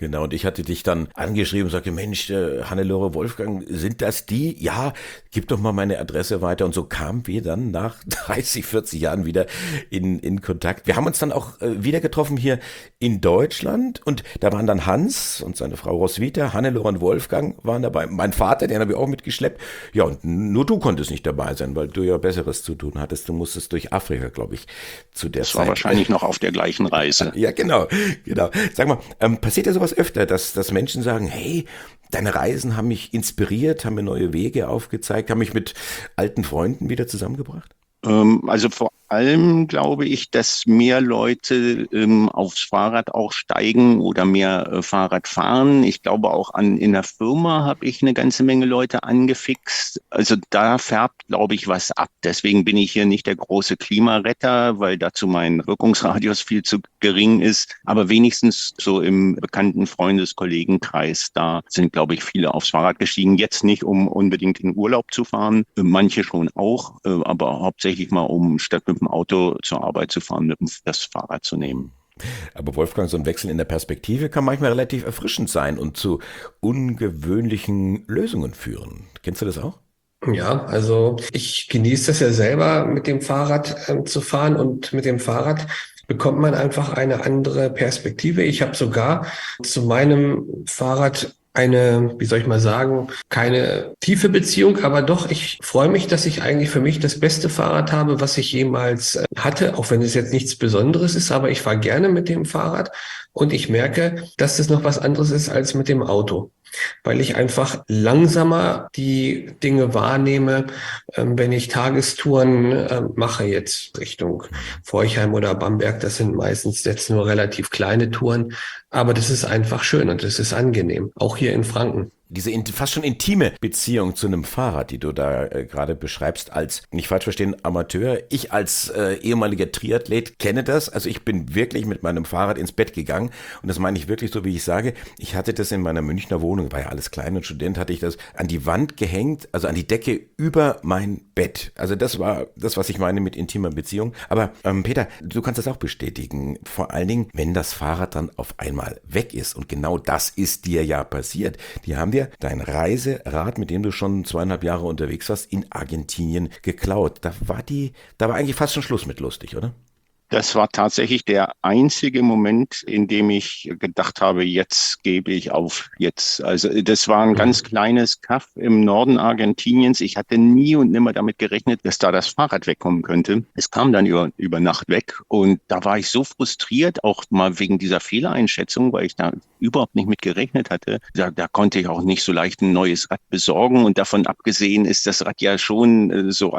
Genau, und ich hatte dich dann angeschrieben und sagte, Mensch, Hannelore Wolfgang, sind das die? Ja, gib doch mal meine Adresse weiter. Und so kamen wir dann nach 30, 40 Jahren wieder in Kontakt. Wir haben uns dann auch wieder getroffen hier in Deutschland und da waren dann Hans und seine Frau Roswitha, Hannelore und Wolfgang waren dabei. Mein Vater, den habe ich auch mitgeschleppt. Ja, und nur du konntest nicht dabei sein, weil du ja Besseres zu tun hattest. Du musstest durch Afrika, glaube ich, zu der Zeit. Das war wahrscheinlich noch auf der gleichen Reise. Ja, genau. Sag mal, passiert ja sowas öfter, dass Menschen sagen, hey, deine Reisen haben mich inspiriert, haben mir neue Wege aufgezeigt, haben mich mit alten Freunden wieder zusammengebracht? Also vor allem glaube ich, dass mehr Leute aufs Fahrrad auch steigen oder mehr Fahrrad fahren. Ich glaube auch in der Firma habe ich eine ganze Menge Leute angefixt. Also da färbt, glaube ich, was ab. Deswegen bin ich hier nicht der große Klimaretter, weil dazu mein Wirkungsradius viel zu gering ist. Aber wenigstens so im bekannten Freundes-Kollegenkreis, da sind, glaube ich, viele aufs Fahrrad gestiegen. Jetzt nicht, um unbedingt in Urlaub zu fahren. Manche schon auch, aber hauptsächlich mal, um statt mit dem Auto zur Arbeit zu fahren, das Fahrrad zu nehmen. Aber Wolfgang, so ein Wechsel in der Perspektive kann manchmal relativ erfrischend sein und zu ungewöhnlichen Lösungen führen. Kennst du das auch? Ja, also ich genieße das ja selber, mit dem Fahrrad zu fahren, und mit dem Fahrrad bekommt man einfach eine andere Perspektive. Ich habe sogar zu meinem Fahrrad eine, wie soll ich mal sagen, keine tiefe Beziehung, aber doch, ich freue mich, dass ich eigentlich für mich das beste Fahrrad habe, was ich jemals hatte, auch wenn es jetzt nichts Besonderes ist, aber ich fahre gerne mit dem Fahrrad und ich merke, dass das noch was anderes ist als mit dem Auto, weil ich einfach langsamer die Dinge wahrnehme, wenn ich Tagestouren mache jetzt Richtung Forchheim oder Bamberg. Das sind meistens jetzt nur relativ kleine Touren, aber das ist einfach schön und das ist angenehm, auch hier in Franken. Diese fast schon intime Beziehung zu einem Fahrrad, die du da gerade beschreibst, als, nicht falsch verstehen, Amateur. Ich als ehemaliger Triathlet kenne das. Also ich bin wirklich mit meinem Fahrrad ins Bett gegangen. Und das meine ich wirklich so, wie ich sage. Ich hatte das in meiner Münchner Wohnung, war ja alles klein und Student, hatte ich das an die Wand gehängt, also an die Decke über mein Bett. Also das war das, was ich meine mit intimer Beziehung. Aber Peter, du kannst das auch bestätigen. Vor allen Dingen, wenn das Fahrrad dann auf einmal weg ist. Und genau das ist dir ja passiert. Die haben dir dein Reiserad, mit dem du schon 2,5 Jahre unterwegs warst, in Argentinien geklaut. Da war eigentlich fast schon Schluss mit lustig, oder? Das war tatsächlich der einzige Moment, in dem ich gedacht habe, jetzt gebe ich auf. Jetzt. Also das war ein ganz kleines Kaff im Norden Argentiniens. Ich hatte nie und nimmer damit gerechnet, dass da das Fahrrad wegkommen könnte. Es kam dann über Nacht weg und da war ich so frustriert, auch mal wegen dieser Fehlereinschätzung, weil ich da überhaupt nicht mit gerechnet hatte. Da konnte ich auch nicht so leicht ein neues Rad besorgen und davon abgesehen ist das Rad ja schon so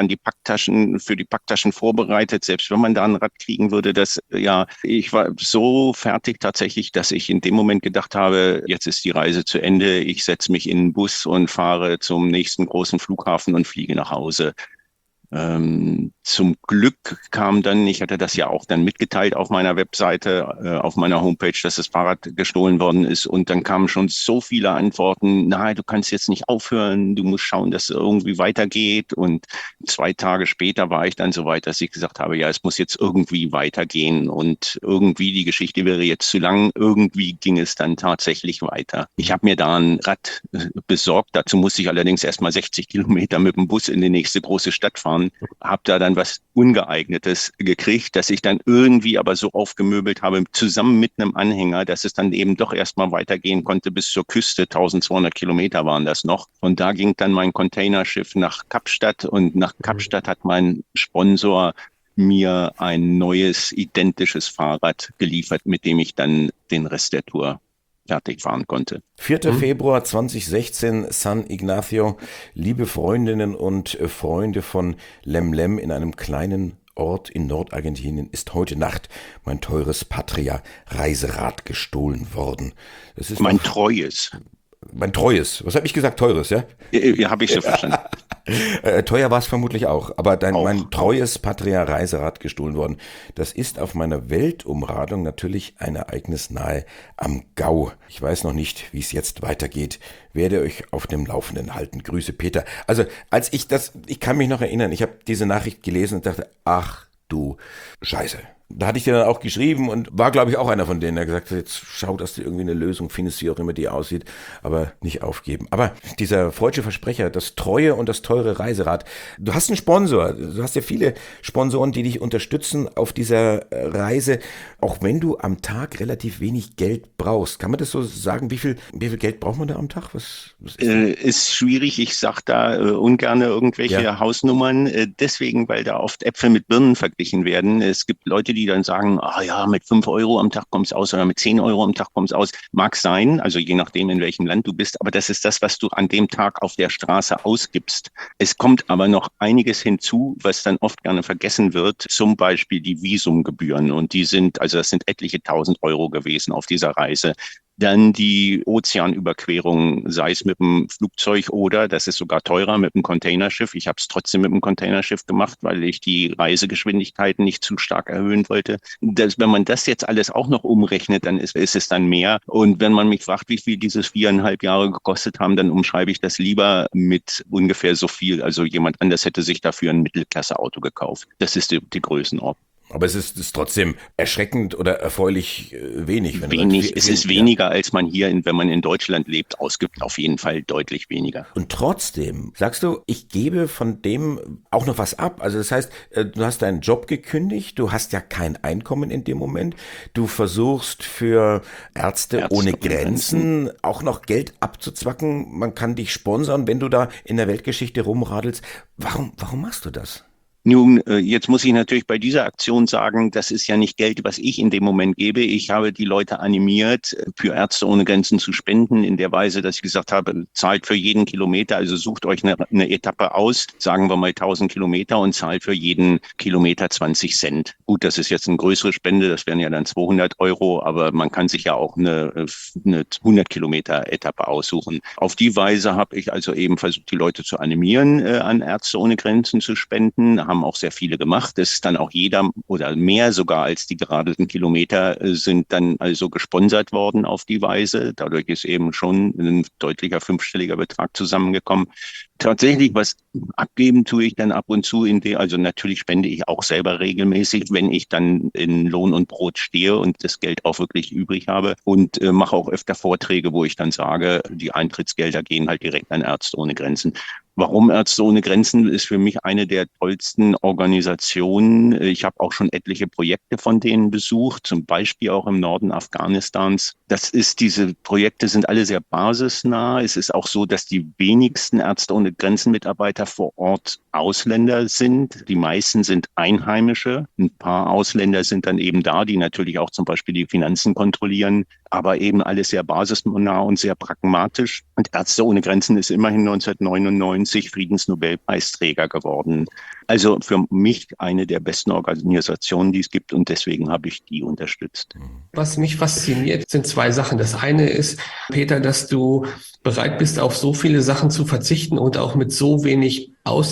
für die Packtaschen vorbereitet, selbst wenn man da ein Rad kriegen würde, ich war so fertig tatsächlich, dass ich in dem Moment gedacht habe, jetzt ist die Reise zu Ende, ich setze mich in den Bus und fahre zum nächsten großen Flughafen und fliege nach Hause. Zum Glück kam dann, ich hatte das ja auch dann mitgeteilt auf meiner Webseite, auf meiner Homepage, dass das Fahrrad gestohlen worden ist und dann kamen schon so viele Antworten, nein, du kannst jetzt nicht aufhören, du musst schauen, dass es irgendwie weitergeht und 2 Tage später war ich dann so weit, dass ich gesagt habe, ja, es muss jetzt irgendwie weitergehen und irgendwie die Geschichte wäre jetzt zu lang, irgendwie ging es dann tatsächlich weiter. Ich habe mir da ein Rad besorgt, dazu musste ich allerdings erstmal 60 Kilometer mit dem Bus in die nächste große Stadt fahren, habe da dann was Ungeeignetes gekriegt, dass ich dann irgendwie aber so aufgemöbelt habe, zusammen mit einem Anhänger, dass es dann eben doch erstmal weitergehen konnte bis zur Küste. 1200 Kilometer waren das noch. Und da ging dann mein Containerschiff nach Kapstadt und nach Kapstadt hat mein Sponsor mir ein neues, identisches Fahrrad geliefert, mit dem ich dann den Rest der Tour fertig fahren konnte. 4. Februar 2016, San Ignacio. Liebe Freundinnen und Freunde von Lemlem in einem kleinen Ort in Nordargentinien ist heute Nacht mein teures Patria-Reiserad gestohlen worden. Das ist mein treues. Mein treues. Was habe ich gesagt? Teures, ja? Ja, habe ich so verstanden. Teuer war es vermutlich auch, aber mein treues Patria-Reiserad gestohlen worden. Das ist auf meiner Weltumradung natürlich ein Ereignis nahe am Gau. Ich weiß noch nicht, wie es jetzt weitergeht. Werde euch auf dem Laufenden halten. Grüße, Peter. Also, ich kann mich noch erinnern, ich habe diese Nachricht gelesen und dachte, ach du Scheiße. Da hatte ich dir dann auch geschrieben und war, glaube ich, auch einer von denen, der gesagt hat, jetzt schau, dass du irgendwie eine Lösung findest, wie auch immer die aussieht, aber nicht aufgeben. Aber dieser freudsche Versprecher, das treue und das teure Reiserad, du hast einen Sponsor, du hast ja viele Sponsoren, die dich unterstützen auf dieser Reise, auch wenn du am Tag relativ wenig Geld brauchst. Kann man das so sagen? Wie viel Geld braucht man da am Tag? Was Ist schwierig, ich sage da ungern irgendwelche Hausnummern, deswegen, weil da oft Äpfel mit Birnen verglichen werden. Es gibt Leute, die dann sagen, mit 5 Euro am Tag kommt's aus oder mit 10 Euro am Tag kommt's aus. Mag sein, also je nachdem, in welchem Land du bist, aber das ist das, was du an dem Tag auf der Straße ausgibst. Es kommt aber noch einiges hinzu, was dann oft gerne vergessen wird, zum Beispiel die Visumgebühren und das sind etliche 1.000 Euro gewesen auf dieser Reise. Dann die Ozeanüberquerung, sei es mit dem Flugzeug oder, das ist sogar teurer, mit dem Containerschiff. Ich habe es trotzdem mit dem Containerschiff gemacht, weil ich die Reisegeschwindigkeiten nicht zu stark erhöhen wollte. Wenn man das jetzt alles auch noch umrechnet, dann ist es dann mehr. Und wenn man mich fragt, wie viel dieses 4,5 Jahre gekostet haben, dann umschreibe ich das lieber mit ungefähr so viel. Also jemand anders hätte sich dafür ein Mittelklasse-Auto gekauft. Das ist die Größenordnung. Aber es ist trotzdem erschreckend oder erfreulich wenig. Es ist weniger, als man hier, wenn man in Deutschland lebt, ausgibt. Auf jeden Fall deutlich weniger. Und trotzdem sagst du, ich gebe von dem auch noch was ab. Also das heißt, du hast deinen Job gekündigt, du hast ja kein Einkommen in dem Moment. Du versuchst für Ärzte ohne Grenzen auch noch Geld abzuzwacken. Man kann dich sponsern, wenn du da in der Weltgeschichte rumradelst. Warum machst du das? Nun, jetzt muss ich natürlich bei dieser Aktion sagen, das ist ja nicht Geld, was ich in dem Moment gebe. Ich habe die Leute animiert, für Ärzte ohne Grenzen zu spenden, in der Weise, dass ich gesagt habe, zahlt für jeden Kilometer, also sucht euch eine Etappe aus, sagen wir mal 1.000 Kilometer und zahlt für jeden Kilometer 20 Cent. Gut, das ist jetzt eine größere Spende, das wären ja dann 200 Euro, aber man kann sich ja auch eine 100 Kilometer Etappe aussuchen. Auf die Weise habe ich also eben versucht, die Leute zu animieren, an Ärzte ohne Grenzen zu spenden, haben auch sehr viele gemacht. Es ist dann auch jeder oder mehr sogar als die geradeten Kilometer sind dann also gesponsert worden auf die Weise. Dadurch ist eben schon ein deutlicher 5-stelliger Betrag zusammengekommen. Tatsächlich, was abgeben tue ich dann ab und zu also natürlich spende ich auch selber regelmäßig, wenn ich dann in Lohn und Brot stehe und das Geld auch wirklich übrig habe und mache auch öfter Vorträge, wo ich dann sage, die Eintrittsgelder gehen halt direkt an Ärzte ohne Grenzen. Warum Ärzte ohne Grenzen ist für mich eine der tollsten Organisationen. Ich habe auch schon etliche Projekte von denen besucht, zum Beispiel auch im Norden Afghanistans. Diese Projekte sind alle sehr basisnah. Es ist auch so, dass die wenigsten Ärzte ohne Grenzen Mitarbeiter vor Ort Ausländer sind. Die meisten sind Einheimische. Ein paar Ausländer sind dann eben da, die natürlich auch zum Beispiel die Finanzen kontrollieren, aber eben alles sehr basisnah und sehr pragmatisch. Und Ärzte ohne Grenzen ist immerhin 1999 Friedensnobelpreisträger geworden. Also für mich eine der besten Organisationen, die es gibt, und deswegen habe ich die unterstützt. Was mich fasziniert, sind 2 Sachen. Das eine ist, Peter, dass du bereit bist, auf so viele Sachen zu verzichten und auch mit so wenig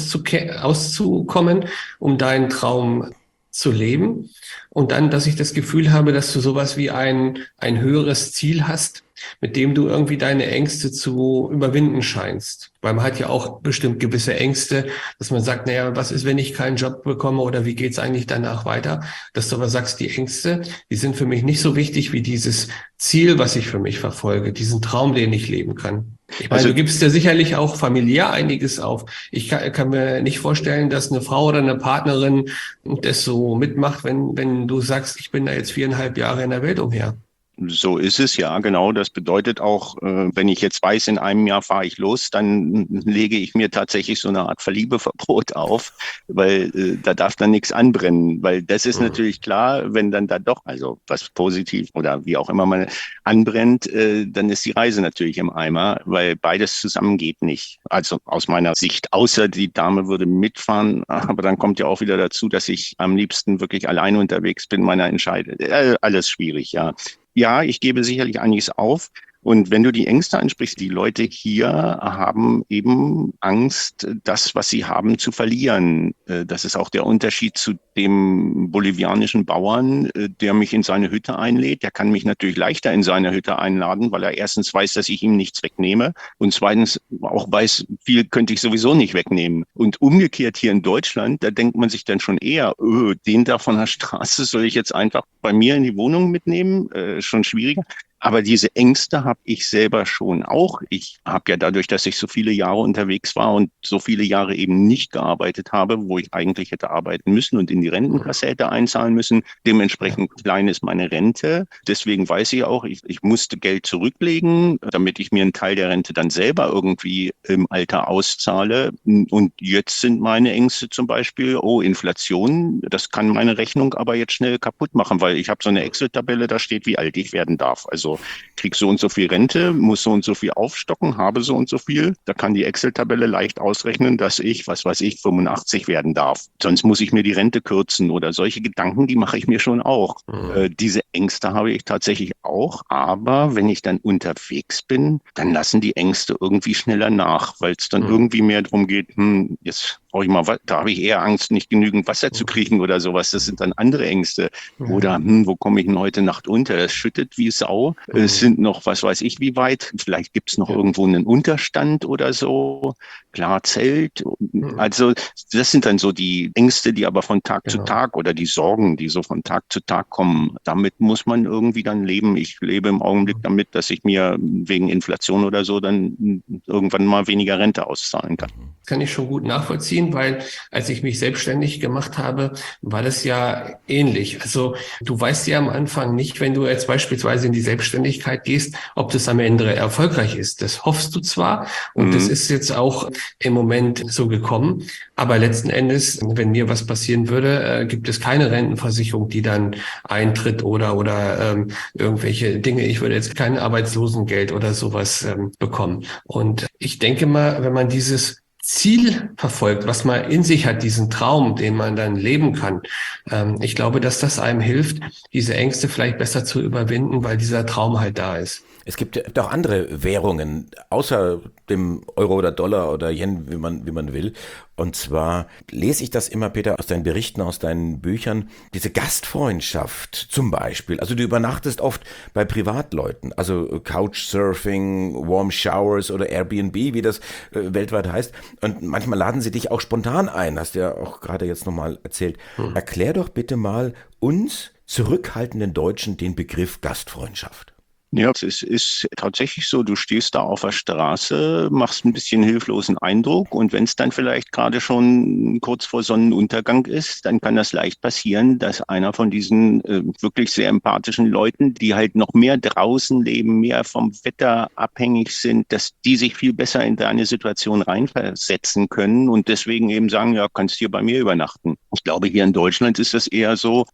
auszukommen, um deinen Traum zu leben. Und dann, dass ich das Gefühl habe, dass du sowas wie ein höheres Ziel hast, mit dem du irgendwie deine Ängste zu überwinden scheinst. Weil man hat ja auch bestimmt gewisse Ängste, dass man sagt, naja, was ist, wenn ich keinen Job bekomme oder wie geht's eigentlich danach weiter? Dass du aber sagst, die Ängste, die sind für mich nicht so wichtig wie dieses Ziel, was ich für mich verfolge, diesen Traum, den ich leben kann. Ich meine, du gibst ja sicherlich auch familiär einiges auf. Ich kann mir nicht vorstellen, dass eine Frau oder eine Partnerin das so mitmacht, wenn du sagst, ich bin da jetzt 4,5 Jahre in der Welt umher. So ist es, ja, genau. Das bedeutet auch, wenn ich jetzt weiß, in einem Jahr fahre ich los, dann lege ich mir tatsächlich so eine Art Verliebeverbot auf, weil da darf dann nichts anbrennen, weil das ist natürlich klar, wenn dann da doch, also was positiv oder wie auch immer man anbrennt, dann ist die Reise natürlich im Eimer, weil beides zusammen geht nicht. Also aus meiner Sicht, außer die Dame würde mitfahren, aber dann kommt ja auch wieder dazu, dass ich am liebsten wirklich allein unterwegs bin, meiner Entscheidung. Alles schwierig, ja. Ja, ich gebe sicherlich einiges auf, Und wenn du die Ängste ansprichst, die Leute hier haben eben Angst, das, was sie haben, zu verlieren. Das ist auch der Unterschied zu dem bolivianischen Bauern, der mich in seine Hütte einlädt. Der kann mich natürlich leichter in seine Hütte einladen, weil er erstens weiß, dass ich ihm nichts wegnehme und zweitens auch weiß, viel könnte ich sowieso nicht wegnehmen. Und umgekehrt hier in Deutschland, da denkt man sich dann schon eher, den da von der Straße soll ich jetzt einfach bei mir in die Wohnung mitnehmen? Schon schwieriger. Aber diese Ängste habe ich selber schon auch. Ich habe ja dadurch, dass ich so viele Jahre unterwegs war und so viele Jahre eben nicht gearbeitet habe, wo ich eigentlich hätte arbeiten müssen und in die Rentenkasse hätte einzahlen müssen. Dementsprechend klein ist meine Rente. Deswegen weiß ich auch, ich musste Geld zurücklegen, damit ich mir einen Teil der Rente dann selber irgendwie im Alter auszahle. Und jetzt sind meine Ängste zum Beispiel, Inflation, das kann meine Rechnung aber jetzt schnell kaputt machen, weil ich habe so eine Excel-Tabelle, da steht, wie alt ich werden darf. Also krieg so und so viel Rente, muss so und so viel aufstocken, habe so und so viel. Da kann die Excel-Tabelle leicht ausrechnen, dass ich, 85 werden darf. Sonst muss ich mir die Rente kürzen oder solche Gedanken, die mache ich mir schon auch. Diese Ängste habe ich tatsächlich auch. Aber wenn ich dann unterwegs bin, dann lassen die Ängste irgendwie schneller nach, weil es dann irgendwie mehr darum geht, jetzt brauche ich mal, da habe ich eher Angst, nicht genügend Wasser zu kriegen oder sowas. Das sind dann andere Ängste. Oder wo komme ich denn heute Nacht unter? Das schüttet wie Sau. Es sind noch, was weiß ich wie weit. Vielleicht gibt es noch irgendwo einen Unterstand oder so. Klar, Zelt. Also das sind dann so die Ängste, die aber von Tag zu Tag oder die Sorgen, die so von Tag zu Tag kommen. Damit muss man irgendwie dann leben. Ich lebe im Augenblick damit, dass ich mir wegen Inflation oder so dann irgendwann mal weniger Rente auszahlen kann. Das kann ich schon gut nachvollziehen, weil als ich mich selbstständig gemacht habe, war das ja ähnlich. Also du weißt ja am Anfang nicht, wenn du jetzt beispielsweise in die Selbstständigkeit gehst, ob das am Ende erfolgreich ist. Das hoffst du zwar und das ist jetzt auch im Moment so gekommen, aber letzten Endes, wenn mir was passieren würde, gibt es keine Rentenversicherung, die dann eintritt oder irgendwelche Dinge. Ich würde jetzt kein Arbeitslosengeld oder sowas bekommen. Und ich denke mal, wenn man dieses Ziel verfolgt, was man in sich hat, diesen Traum, den man dann leben kann. Ich glaube, dass das einem hilft, diese Ängste vielleicht besser zu überwinden, weil dieser Traum halt da ist. Es gibt auch andere Währungen, außer dem Euro oder Dollar oder Yen, wie man will. Und zwar lese ich das immer, Peter, aus deinen Berichten, aus deinen Büchern, diese Gastfreundschaft zum Beispiel. Also du übernachtest oft bei Privatleuten, also Couchsurfing, Warm Showers oder Airbnb, wie das weltweit heißt. Und manchmal laden sie dich auch spontan ein, hast du ja auch gerade jetzt nochmal erzählt. Erklär doch bitte mal uns zurückhaltenden Deutschen den Begriff Gastfreundschaft. Ja, es ist tatsächlich so, du stehst da auf der Straße, machst ein bisschen hilflosen Eindruck und wenn es dann vielleicht gerade schon kurz vor Sonnenuntergang ist, dann kann das leicht passieren, dass einer von diesen wirklich sehr empathischen Leuten, die halt noch mehr draußen leben, mehr vom Wetter abhängig sind, dass die sich viel besser in deine Situation reinversetzen können und deswegen eben sagen, ja, kannst hier bei mir übernachten. Ich glaube, hier in Deutschland ist das eher so,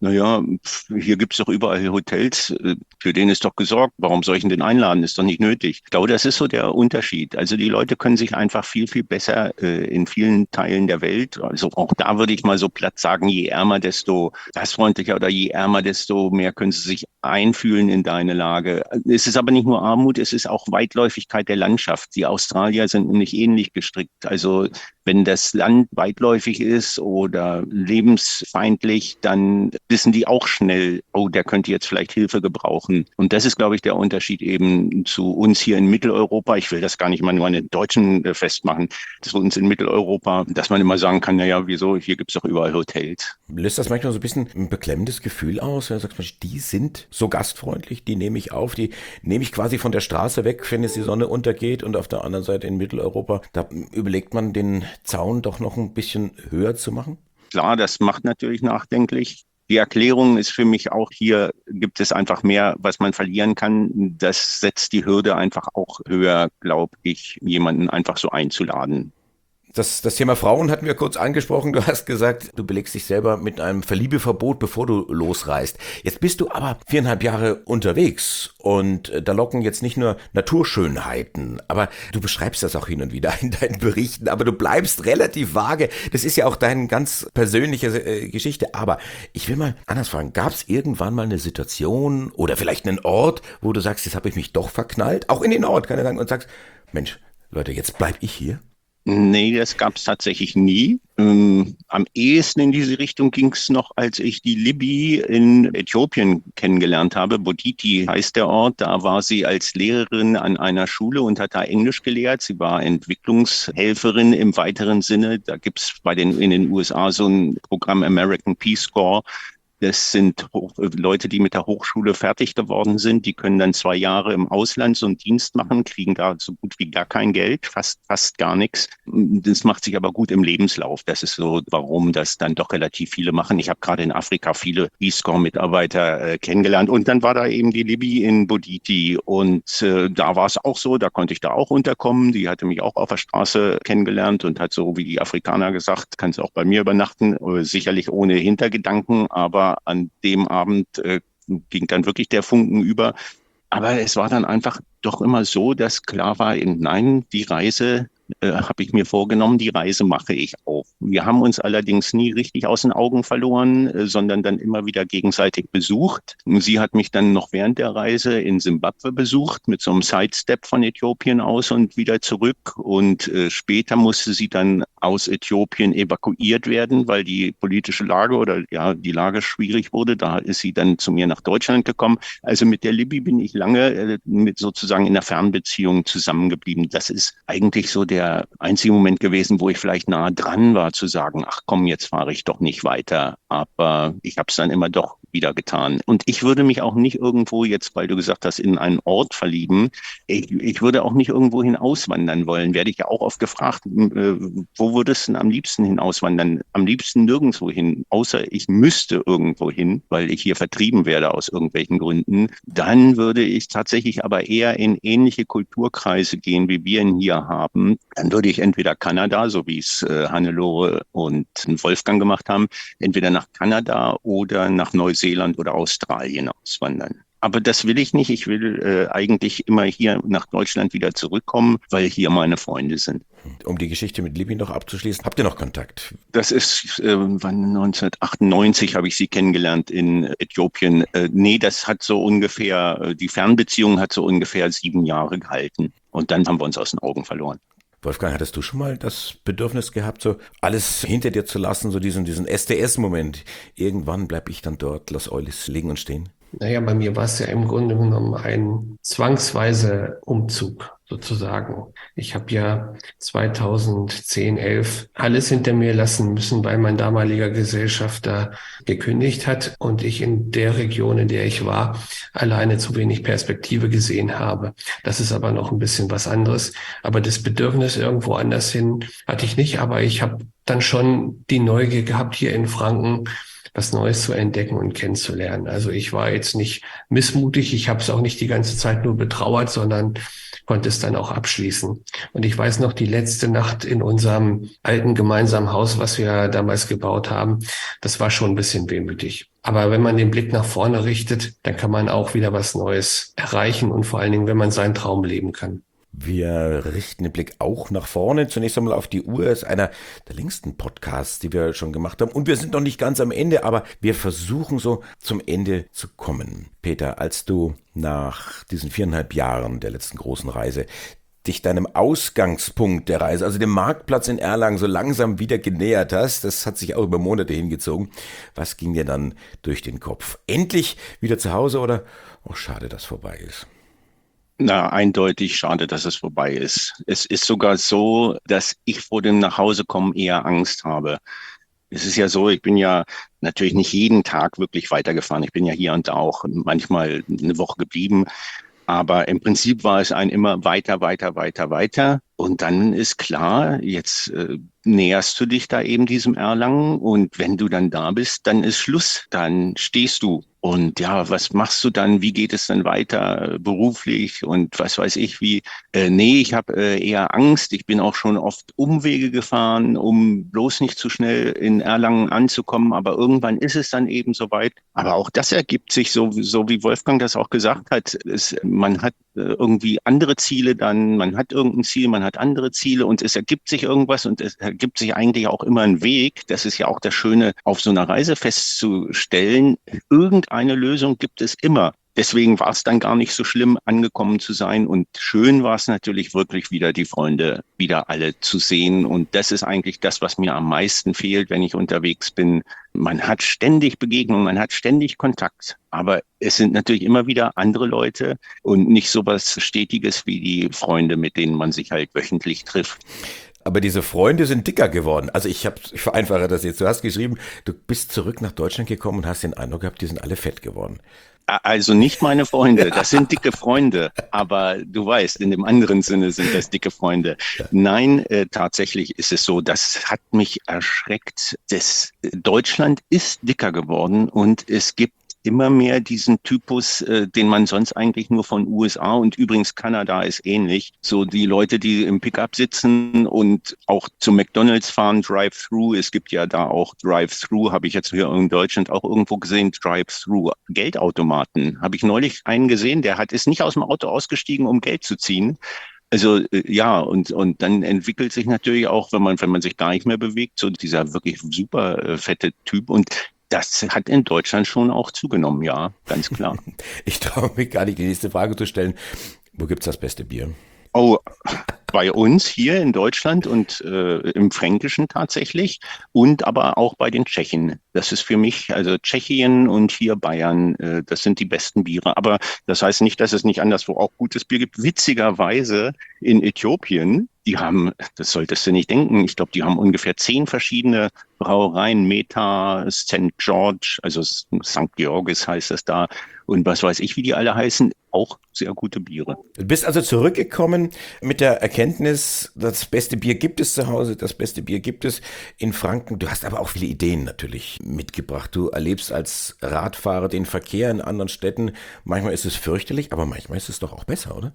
hier gibt's doch überall Hotels, für den ist doch gesorgt. Warum soll ich ihn denn einladen? Ist doch nicht nötig. Ich glaube, das ist so der Unterschied. Also die Leute können sich einfach viel, viel besser in vielen Teilen der Welt, also auch da würde ich mal so platt sagen, je ärmer, desto gastfreundlicher oder je ärmer, desto mehr können sie sich einfühlen in deine Lage. Es ist aber nicht nur Armut, es ist auch Weitläufigkeit der Landschaft. Die Australier sind nämlich ähnlich gestrickt. Also wenn das Land weitläufig ist oder lebensfeindlich, dann wissen die auch schnell, der könnte jetzt vielleicht Hilfe gebrauchen. Und das ist, glaube ich, der Unterschied eben zu uns hier in Mitteleuropa. Ich will das gar nicht mal nur an den Deutschen festmachen, zu uns in Mitteleuropa, dass man immer sagen kann, wieso, hier gibt's doch überall Hotels. Löst das manchmal so ein bisschen ein beklemmendes Gefühl aus, wenn du sagst, die sind so gastfreundlich, die nehme ich auf, die nehme ich quasi von der Straße weg, wenn jetzt die Sonne untergeht und auf der anderen Seite in Mitteleuropa, da überlegt man, den Zaun doch noch ein bisschen höher zu machen? Klar, das macht natürlich nachdenklich. Die Erklärung ist für mich auch, hier gibt es einfach mehr, was man verlieren kann. Das setzt die Hürde einfach auch höher, glaube ich, jemanden einfach so einzuladen. Das Thema Frauen hatten wir kurz angesprochen. Du hast gesagt, du belegst dich selber mit einem Verliebeverbot, bevor du losreist. Jetzt bist du aber 4,5 Jahre unterwegs und da locken jetzt nicht nur Naturschönheiten, aber du beschreibst das auch hin und wieder in deinen Berichten, aber du bleibst relativ vage. Das ist ja auch deine ganz persönliche Geschichte. Aber ich will mal anders fragen, gab es irgendwann mal eine Situation oder vielleicht einen Ort, wo du sagst, jetzt habe ich mich doch verknallt? Auch in den Ort, kann ich sagen, und sagst, Mensch, Leute, jetzt bleib ich hier? Nee, das gab es tatsächlich nie. Am ehesten in diese Richtung ging es noch, als ich die Libby in Äthiopien kennengelernt habe. Boditi heißt der Ort. Da war sie als Lehrerin an einer Schule und hat da Englisch gelehrt. Sie war Entwicklungshelferin im weiteren Sinne. Da gibt es in den USA so ein Programm American Peace Corps. Das sind Leute, die mit der Hochschule fertig geworden sind. Die können dann 2 Jahre im Ausland so einen Dienst machen, kriegen da so gut wie gar kein Geld, fast gar nichts. Das macht sich aber gut im Lebenslauf. Das ist so, warum das dann doch relativ viele machen. Ich habe gerade in Afrika viele Peace Corps-Mitarbeiter kennengelernt. Und dann war da eben die Libby in Boditi. Und da war es auch so, da konnte ich da auch unterkommen. Die hatte mich auch auf der Straße kennengelernt und hat so wie die Afrikaner gesagt, kannst auch bei mir übernachten. Sicherlich ohne Hintergedanken, aber an dem Abend ging dann wirklich der Funken über. Aber es war dann einfach doch immer so, dass klar war, nein, die Reise habe ich mir vorgenommen, die Reise mache ich auch. Wir haben uns allerdings nie richtig aus den Augen verloren, sondern dann immer wieder gegenseitig besucht. Sie hat mich dann noch während der Reise in Simbabwe besucht, mit so einem Sidestep von Äthiopien aus und wieder zurück. Und später musste sie dann aus Äthiopien evakuiert werden, weil die politische Lage oder ja die Lage schwierig wurde. Da ist sie dann zu mir nach Deutschland gekommen. Also mit der Libby bin ich lange mit sozusagen in der Fernbeziehung zusammengeblieben. Das ist eigentlich so der einzige Moment gewesen, wo ich vielleicht nahe dran war zu sagen, ach komm, jetzt fahre ich doch nicht weiter. Aber ich habe es dann immer doch wieder getan. Und ich würde mich auch nicht irgendwo jetzt, weil du gesagt hast, in einen Ort verlieben. Ich würde auch nicht irgendwo hin auswandern wollen. Werde ich ja auch oft gefragt, wo würdest du denn am liebsten hin auswandern? Am liebsten nirgendwo hin, außer ich müsste irgendwo hin, weil ich hier vertrieben werde aus irgendwelchen Gründen. Dann würde ich tatsächlich aber eher in ähnliche Kulturkreise gehen, wie wir ihn hier haben. Dann würde ich entweder Kanada, so wie es Hannelore und Wolfgang gemacht haben, entweder nach Kanada oder nach Neuseeland oder Australien auswandern. Aber das will ich nicht. Ich will eigentlich immer hier nach Deutschland wieder zurückkommen, weil hier meine Freunde sind. Um die Geschichte mit Libby noch abzuschließen, habt ihr noch Kontakt? Das ist, 1998 habe ich sie kennengelernt in Äthiopien. Nee, das hat so ungefähr, die Fernbeziehung hat so ungefähr 7 Jahre gehalten. Und dann haben wir uns aus den Augen verloren. Wolfgang, hattest du schon mal das Bedürfnis gehabt, so alles hinter dir zu lassen, so diesen STS-Moment? Irgendwann bleib ich dann dort, lass alles liegen und stehen? Naja, bei mir war es ja im Grunde genommen ein zwangsweise Umzug sozusagen. Ich habe ja 2010, 11 alles hinter mir lassen müssen, weil mein damaliger Gesellschafter gekündigt hat und ich in der Region, in der ich war, alleine zu wenig Perspektive gesehen habe. Das ist aber noch ein bisschen was anderes. Aber das Bedürfnis irgendwo anders hin hatte ich nicht. Aber ich habe dann schon die Neugier gehabt, hier in Franken was Neues zu entdecken und kennenzulernen. Also ich war jetzt nicht missmutig, ich habe es auch nicht die ganze Zeit nur betrauert, sondern konnte es dann auch abschließen. Und ich weiß noch, die letzte Nacht in unserem alten gemeinsamen Haus, was wir damals gebaut haben, das war schon ein bisschen wehmütig. Aber wenn man den Blick nach vorne richtet, dann kann man auch wieder was Neues erreichen und vor allen Dingen, wenn man seinen Traum leben kann. Wir richten den Blick auch nach vorne. Zunächst einmal auf die Uhr. Es ist einer der längsten Podcasts, die wir schon gemacht haben. Und wir sind noch nicht ganz am Ende, aber wir versuchen so zum Ende zu kommen. Peter, als du nach diesen 4,5 Jahren der letzten großen Reise dich deinem Ausgangspunkt der Reise, also dem Marktplatz in Erlangen, so langsam wieder genähert hast, das hat sich auch über Monate hingezogen. Was ging dir dann durch den Kopf? Endlich wieder zu Hause oder, oh schade, dass vorbei ist? Na, eindeutig schade, dass es vorbei ist. Es ist sogar so, dass ich vor dem Nachhausekommen eher Angst habe. Es ist ja so, ich bin ja natürlich nicht jeden Tag wirklich weitergefahren. Ich bin ja hier und da auch manchmal eine Woche geblieben. Aber im Prinzip war es ein immer weiter. Und dann ist klar, jetzt näherst du dich da eben diesem Erlangen. Und wenn du dann da bist, dann ist Schluss. Dann stehst du Und ja, was machst du dann? Wie geht es dann weiter beruflich und was weiß ich wie? Nee, ich habe eher Angst. Ich bin auch schon oft Umwege gefahren, um bloß nicht zu schnell in Erlangen anzukommen. Aber irgendwann ist es dann eben soweit. Aber auch das ergibt sich so wie Wolfgang das auch gesagt hat. Man hat irgendwie andere Ziele dann, man hat irgendein Ziel, man hat andere Ziele und es ergibt sich irgendwas und es ergibt sich eigentlich auch immer ein Weg. Das ist ja auch das Schöne, auf so einer Reise festzustellen. Irgendeine Lösung gibt es immer. Deswegen war es dann gar nicht so schlimm, angekommen zu sein. Und schön war es natürlich wirklich wieder, die Freunde wieder alle zu sehen. Und das ist eigentlich das, was mir am meisten fehlt, wenn ich unterwegs bin. Man hat ständig Begegnungen, man hat ständig Kontakt. Aber es sind natürlich immer wieder andere Leute und nicht so was Stetiges wie die Freunde, mit denen man sich halt wöchentlich trifft. Aber diese Freunde sind dicker geworden. Also ich vereinfache das jetzt. Du hast geschrieben, du bist zurück nach Deutschland gekommen und hast den Eindruck gehabt, die sind alle fett geworden. Also nicht meine Freunde, das sind dicke Freunde, aber du weißt, in dem anderen Sinne sind das dicke Freunde. Nein, tatsächlich ist es so, das hat mich erschreckt. Deutschland ist dicker geworden und es gibt immer mehr diesen Typus, den man sonst eigentlich nur von USA und übrigens Kanada ist ähnlich. So die Leute, die im Pickup sitzen und auch zum McDonald's fahren, Drive-Thru. Es gibt ja da auch Drive-Thru, habe ich jetzt hier in Deutschland auch irgendwo gesehen, Drive-Thru. Geldautomaten. Habe ich neulich einen gesehen, ist nicht aus dem Auto ausgestiegen, um Geld zu ziehen. Also ja, und dann entwickelt sich natürlich auch, wenn man sich gar nicht mehr bewegt, so dieser wirklich super fette Typ und das hat in Deutschland schon auch zugenommen, ja, ganz klar. Ich traue mich gar nicht, die nächste Frage zu stellen. Wo gibt's das beste Bier? Oh, bei uns hier in Deutschland und im Fränkischen tatsächlich und aber auch bei den Tschechen. Das ist für mich, also Tschechien und hier Bayern, das sind die besten Biere. Aber das heißt nicht, dass es nicht anderswo auch gutes Bier gibt. Witzigerweise in Äthiopien, die haben, das solltest du nicht denken, ich glaube, die haben ungefähr 10 verschiedene Brauereien, Meta, St. George, also St. Georges heißt das da und was weiß ich, wie die alle heißen, auch sehr gute Biere. Du bist also zurückgekommen mit der Erkenntnis, das beste Bier gibt es zu Hause, das beste Bier gibt es in Franken. Du hast aber auch viele Ideen natürlich mitgebracht. Du erlebst als Radfahrer den Verkehr in anderen Städten. Manchmal ist es fürchterlich, aber manchmal ist es doch auch besser, oder?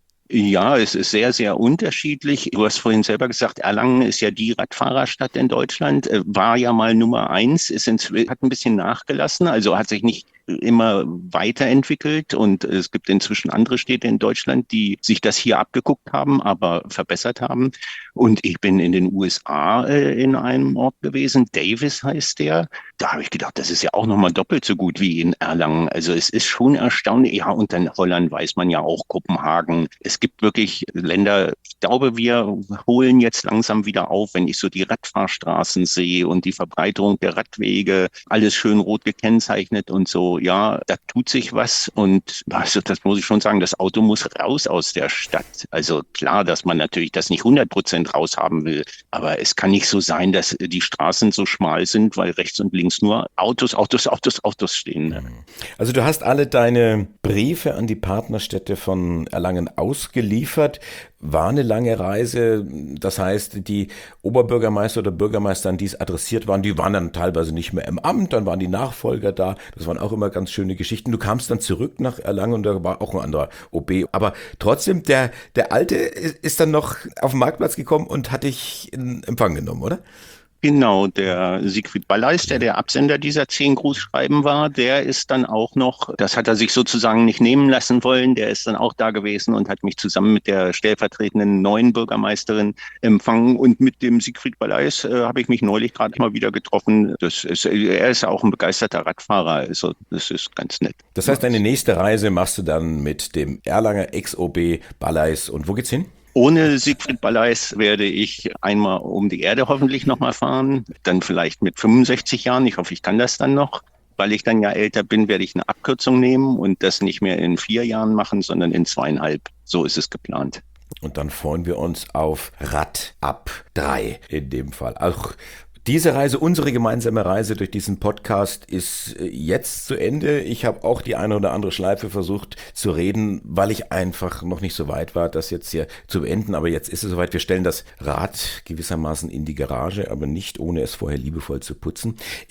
Ja, es ist sehr, sehr unterschiedlich. Du hast vorhin selber gesagt, Erlangen ist ja die Radfahrerstadt in Deutschland, war ja mal Nummer 1, hat ein bisschen nachgelassen, also hat sich nicht immer weiterentwickelt und es gibt inzwischen andere Städte in Deutschland, die sich das hier abgeguckt haben, aber verbessert haben. Und ich bin in den USA in einem Ort gewesen, Davis heißt der. Da habe ich gedacht, das ist ja auch nochmal doppelt so gut wie in Erlangen. Also es ist schon erstaunlich. Ja, und dann Holland weiß man ja auch, Kopenhagen. Es gibt wirklich Länder, ich glaube, wir holen jetzt langsam wieder auf, wenn ich so die Radfahrstraßen sehe und die Verbreiterung der Radwege, alles schön rot gekennzeichnet und so. Ja, da tut sich was und also das muss ich schon sagen, das Auto muss raus aus der Stadt. Also klar, dass man natürlich das nicht 100% raus haben will, aber es kann nicht so sein, dass die Straßen so schmal sind, weil rechts und links nur Autos stehen. Also du hast alle deine Briefe an die Partnerstädte von Erlangen ausgeliefert. War eine lange Reise, das heißt, die Oberbürgermeister oder Bürgermeister, an die es adressiert waren, die waren dann teilweise nicht mehr im Amt, dann waren die Nachfolger da, das waren auch immer ganz schöne Geschichten. Du kamst dann zurück nach Erlangen und da war auch ein anderer OB, aber trotzdem, der Alte ist dann noch auf den Marktplatz gekommen und hat dich in Empfang genommen, oder? Genau, der Siegfried Balleis, der Absender dieser 10 Grußschreiben war, der ist dann auch noch, das hat er sich sozusagen nicht nehmen lassen wollen, der ist dann auch da gewesen und hat mich zusammen mit der stellvertretenden neuen Bürgermeisterin empfangen und mit dem Siegfried Balleis habe ich mich neulich gerade mal wieder getroffen. Er ist auch ein begeisterter Radfahrer, also das ist ganz nett. Das heißt, deine nächste Reise machst du dann mit dem Erlanger Ex-OB Balleis und wo geht's hin? Ohne Siegfried Balleis werde ich einmal um die Erde hoffentlich nochmal fahren, dann vielleicht mit 65 Jahren. Ich hoffe, ich kann das dann noch. Weil ich dann ja älter bin, werde ich eine Abkürzung nehmen und das nicht mehr in 4 Jahren machen, sondern in 2,5. So ist es geplant. Und dann freuen wir uns auf Rad ab 3 in dem Fall. Auch diese Reise, unsere gemeinsame Reise durch diesen Podcast ist jetzt zu Ende. Ich habe auch die eine oder andere Schleife versucht zu reden, weil ich einfach noch nicht so weit war, das jetzt hier zu beenden. Aber jetzt ist es soweit. Wir stellen das Rad gewissermaßen in die Garage, aber nicht ohne es vorher liebevoll zu putzen. Ich habe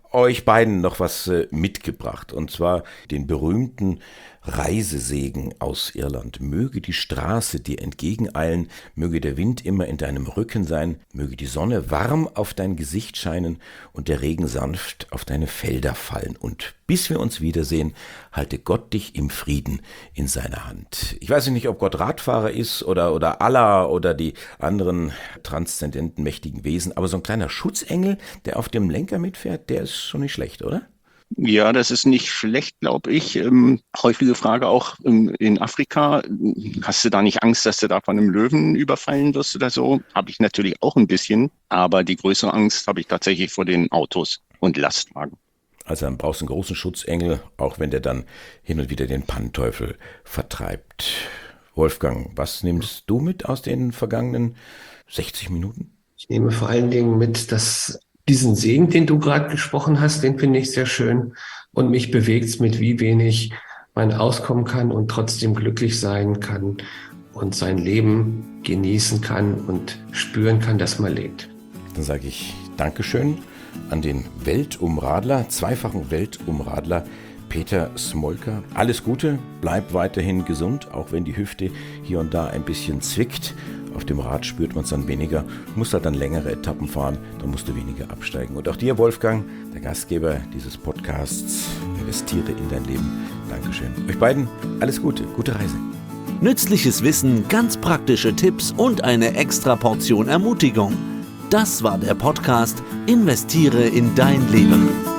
euch beiden noch was mitgebracht, und zwar den berühmten Reisesegen aus Irland. Möge die Straße dir entgegeneilen, möge der Wind immer in deinem Rücken sein, möge die Sonne warm auf dein Gesicht scheinen und der Regen sanft auf deine Felder fallen. Und bis wir uns wiedersehen, halte Gott dich im Frieden in seiner Hand. Ich weiß nicht, ob Gott Radfahrer ist oder Allah oder die anderen transzendenten, mächtigen Wesen, aber so ein kleiner Schutzengel, der auf dem Lenker mitfährt, der ist schon nicht schlecht, oder? Ja, das ist nicht schlecht, glaube ich. Häufige Frage auch in Afrika. Hast du da nicht Angst, dass du da von einem Löwen überfallen wirst oder so? Habe ich natürlich auch ein bisschen. Aber die größere Angst habe ich tatsächlich vor den Autos und Lastwagen. Also dann brauchst du einen großen Schutzengel, auch wenn der dann hin und wieder den Pannteufel vertreibt. Wolfgang, was nimmst du mit aus den vergangenen 60 Minuten? Ich nehme vor allen Dingen mit, dass diesen Segen, den du gerade gesprochen hast, den finde ich sehr schön. Und mich bewegt's mit, wie wenig man auskommen kann und trotzdem glücklich sein kann und sein Leben genießen kann und spüren kann, dass man lebt. Dann sage ich Dankeschön an den Weltumradler, zweifachen Weltumradler Peter Smolka. Alles Gute, bleib weiterhin gesund, auch wenn die Hüfte hier und da ein bisschen zwickt. Auf dem Rad spürt man es dann weniger, musst halt dann längere Etappen fahren, dann musst du weniger absteigen. Und auch dir, Wolfgang, der Gastgeber dieses Podcasts, investiere in dein Leben. Dankeschön. Euch beiden alles Gute, gute Reise. Nützliches Wissen, ganz praktische Tipps und eine extra Portion Ermutigung. Das war der Podcast Investiere in dein Leben.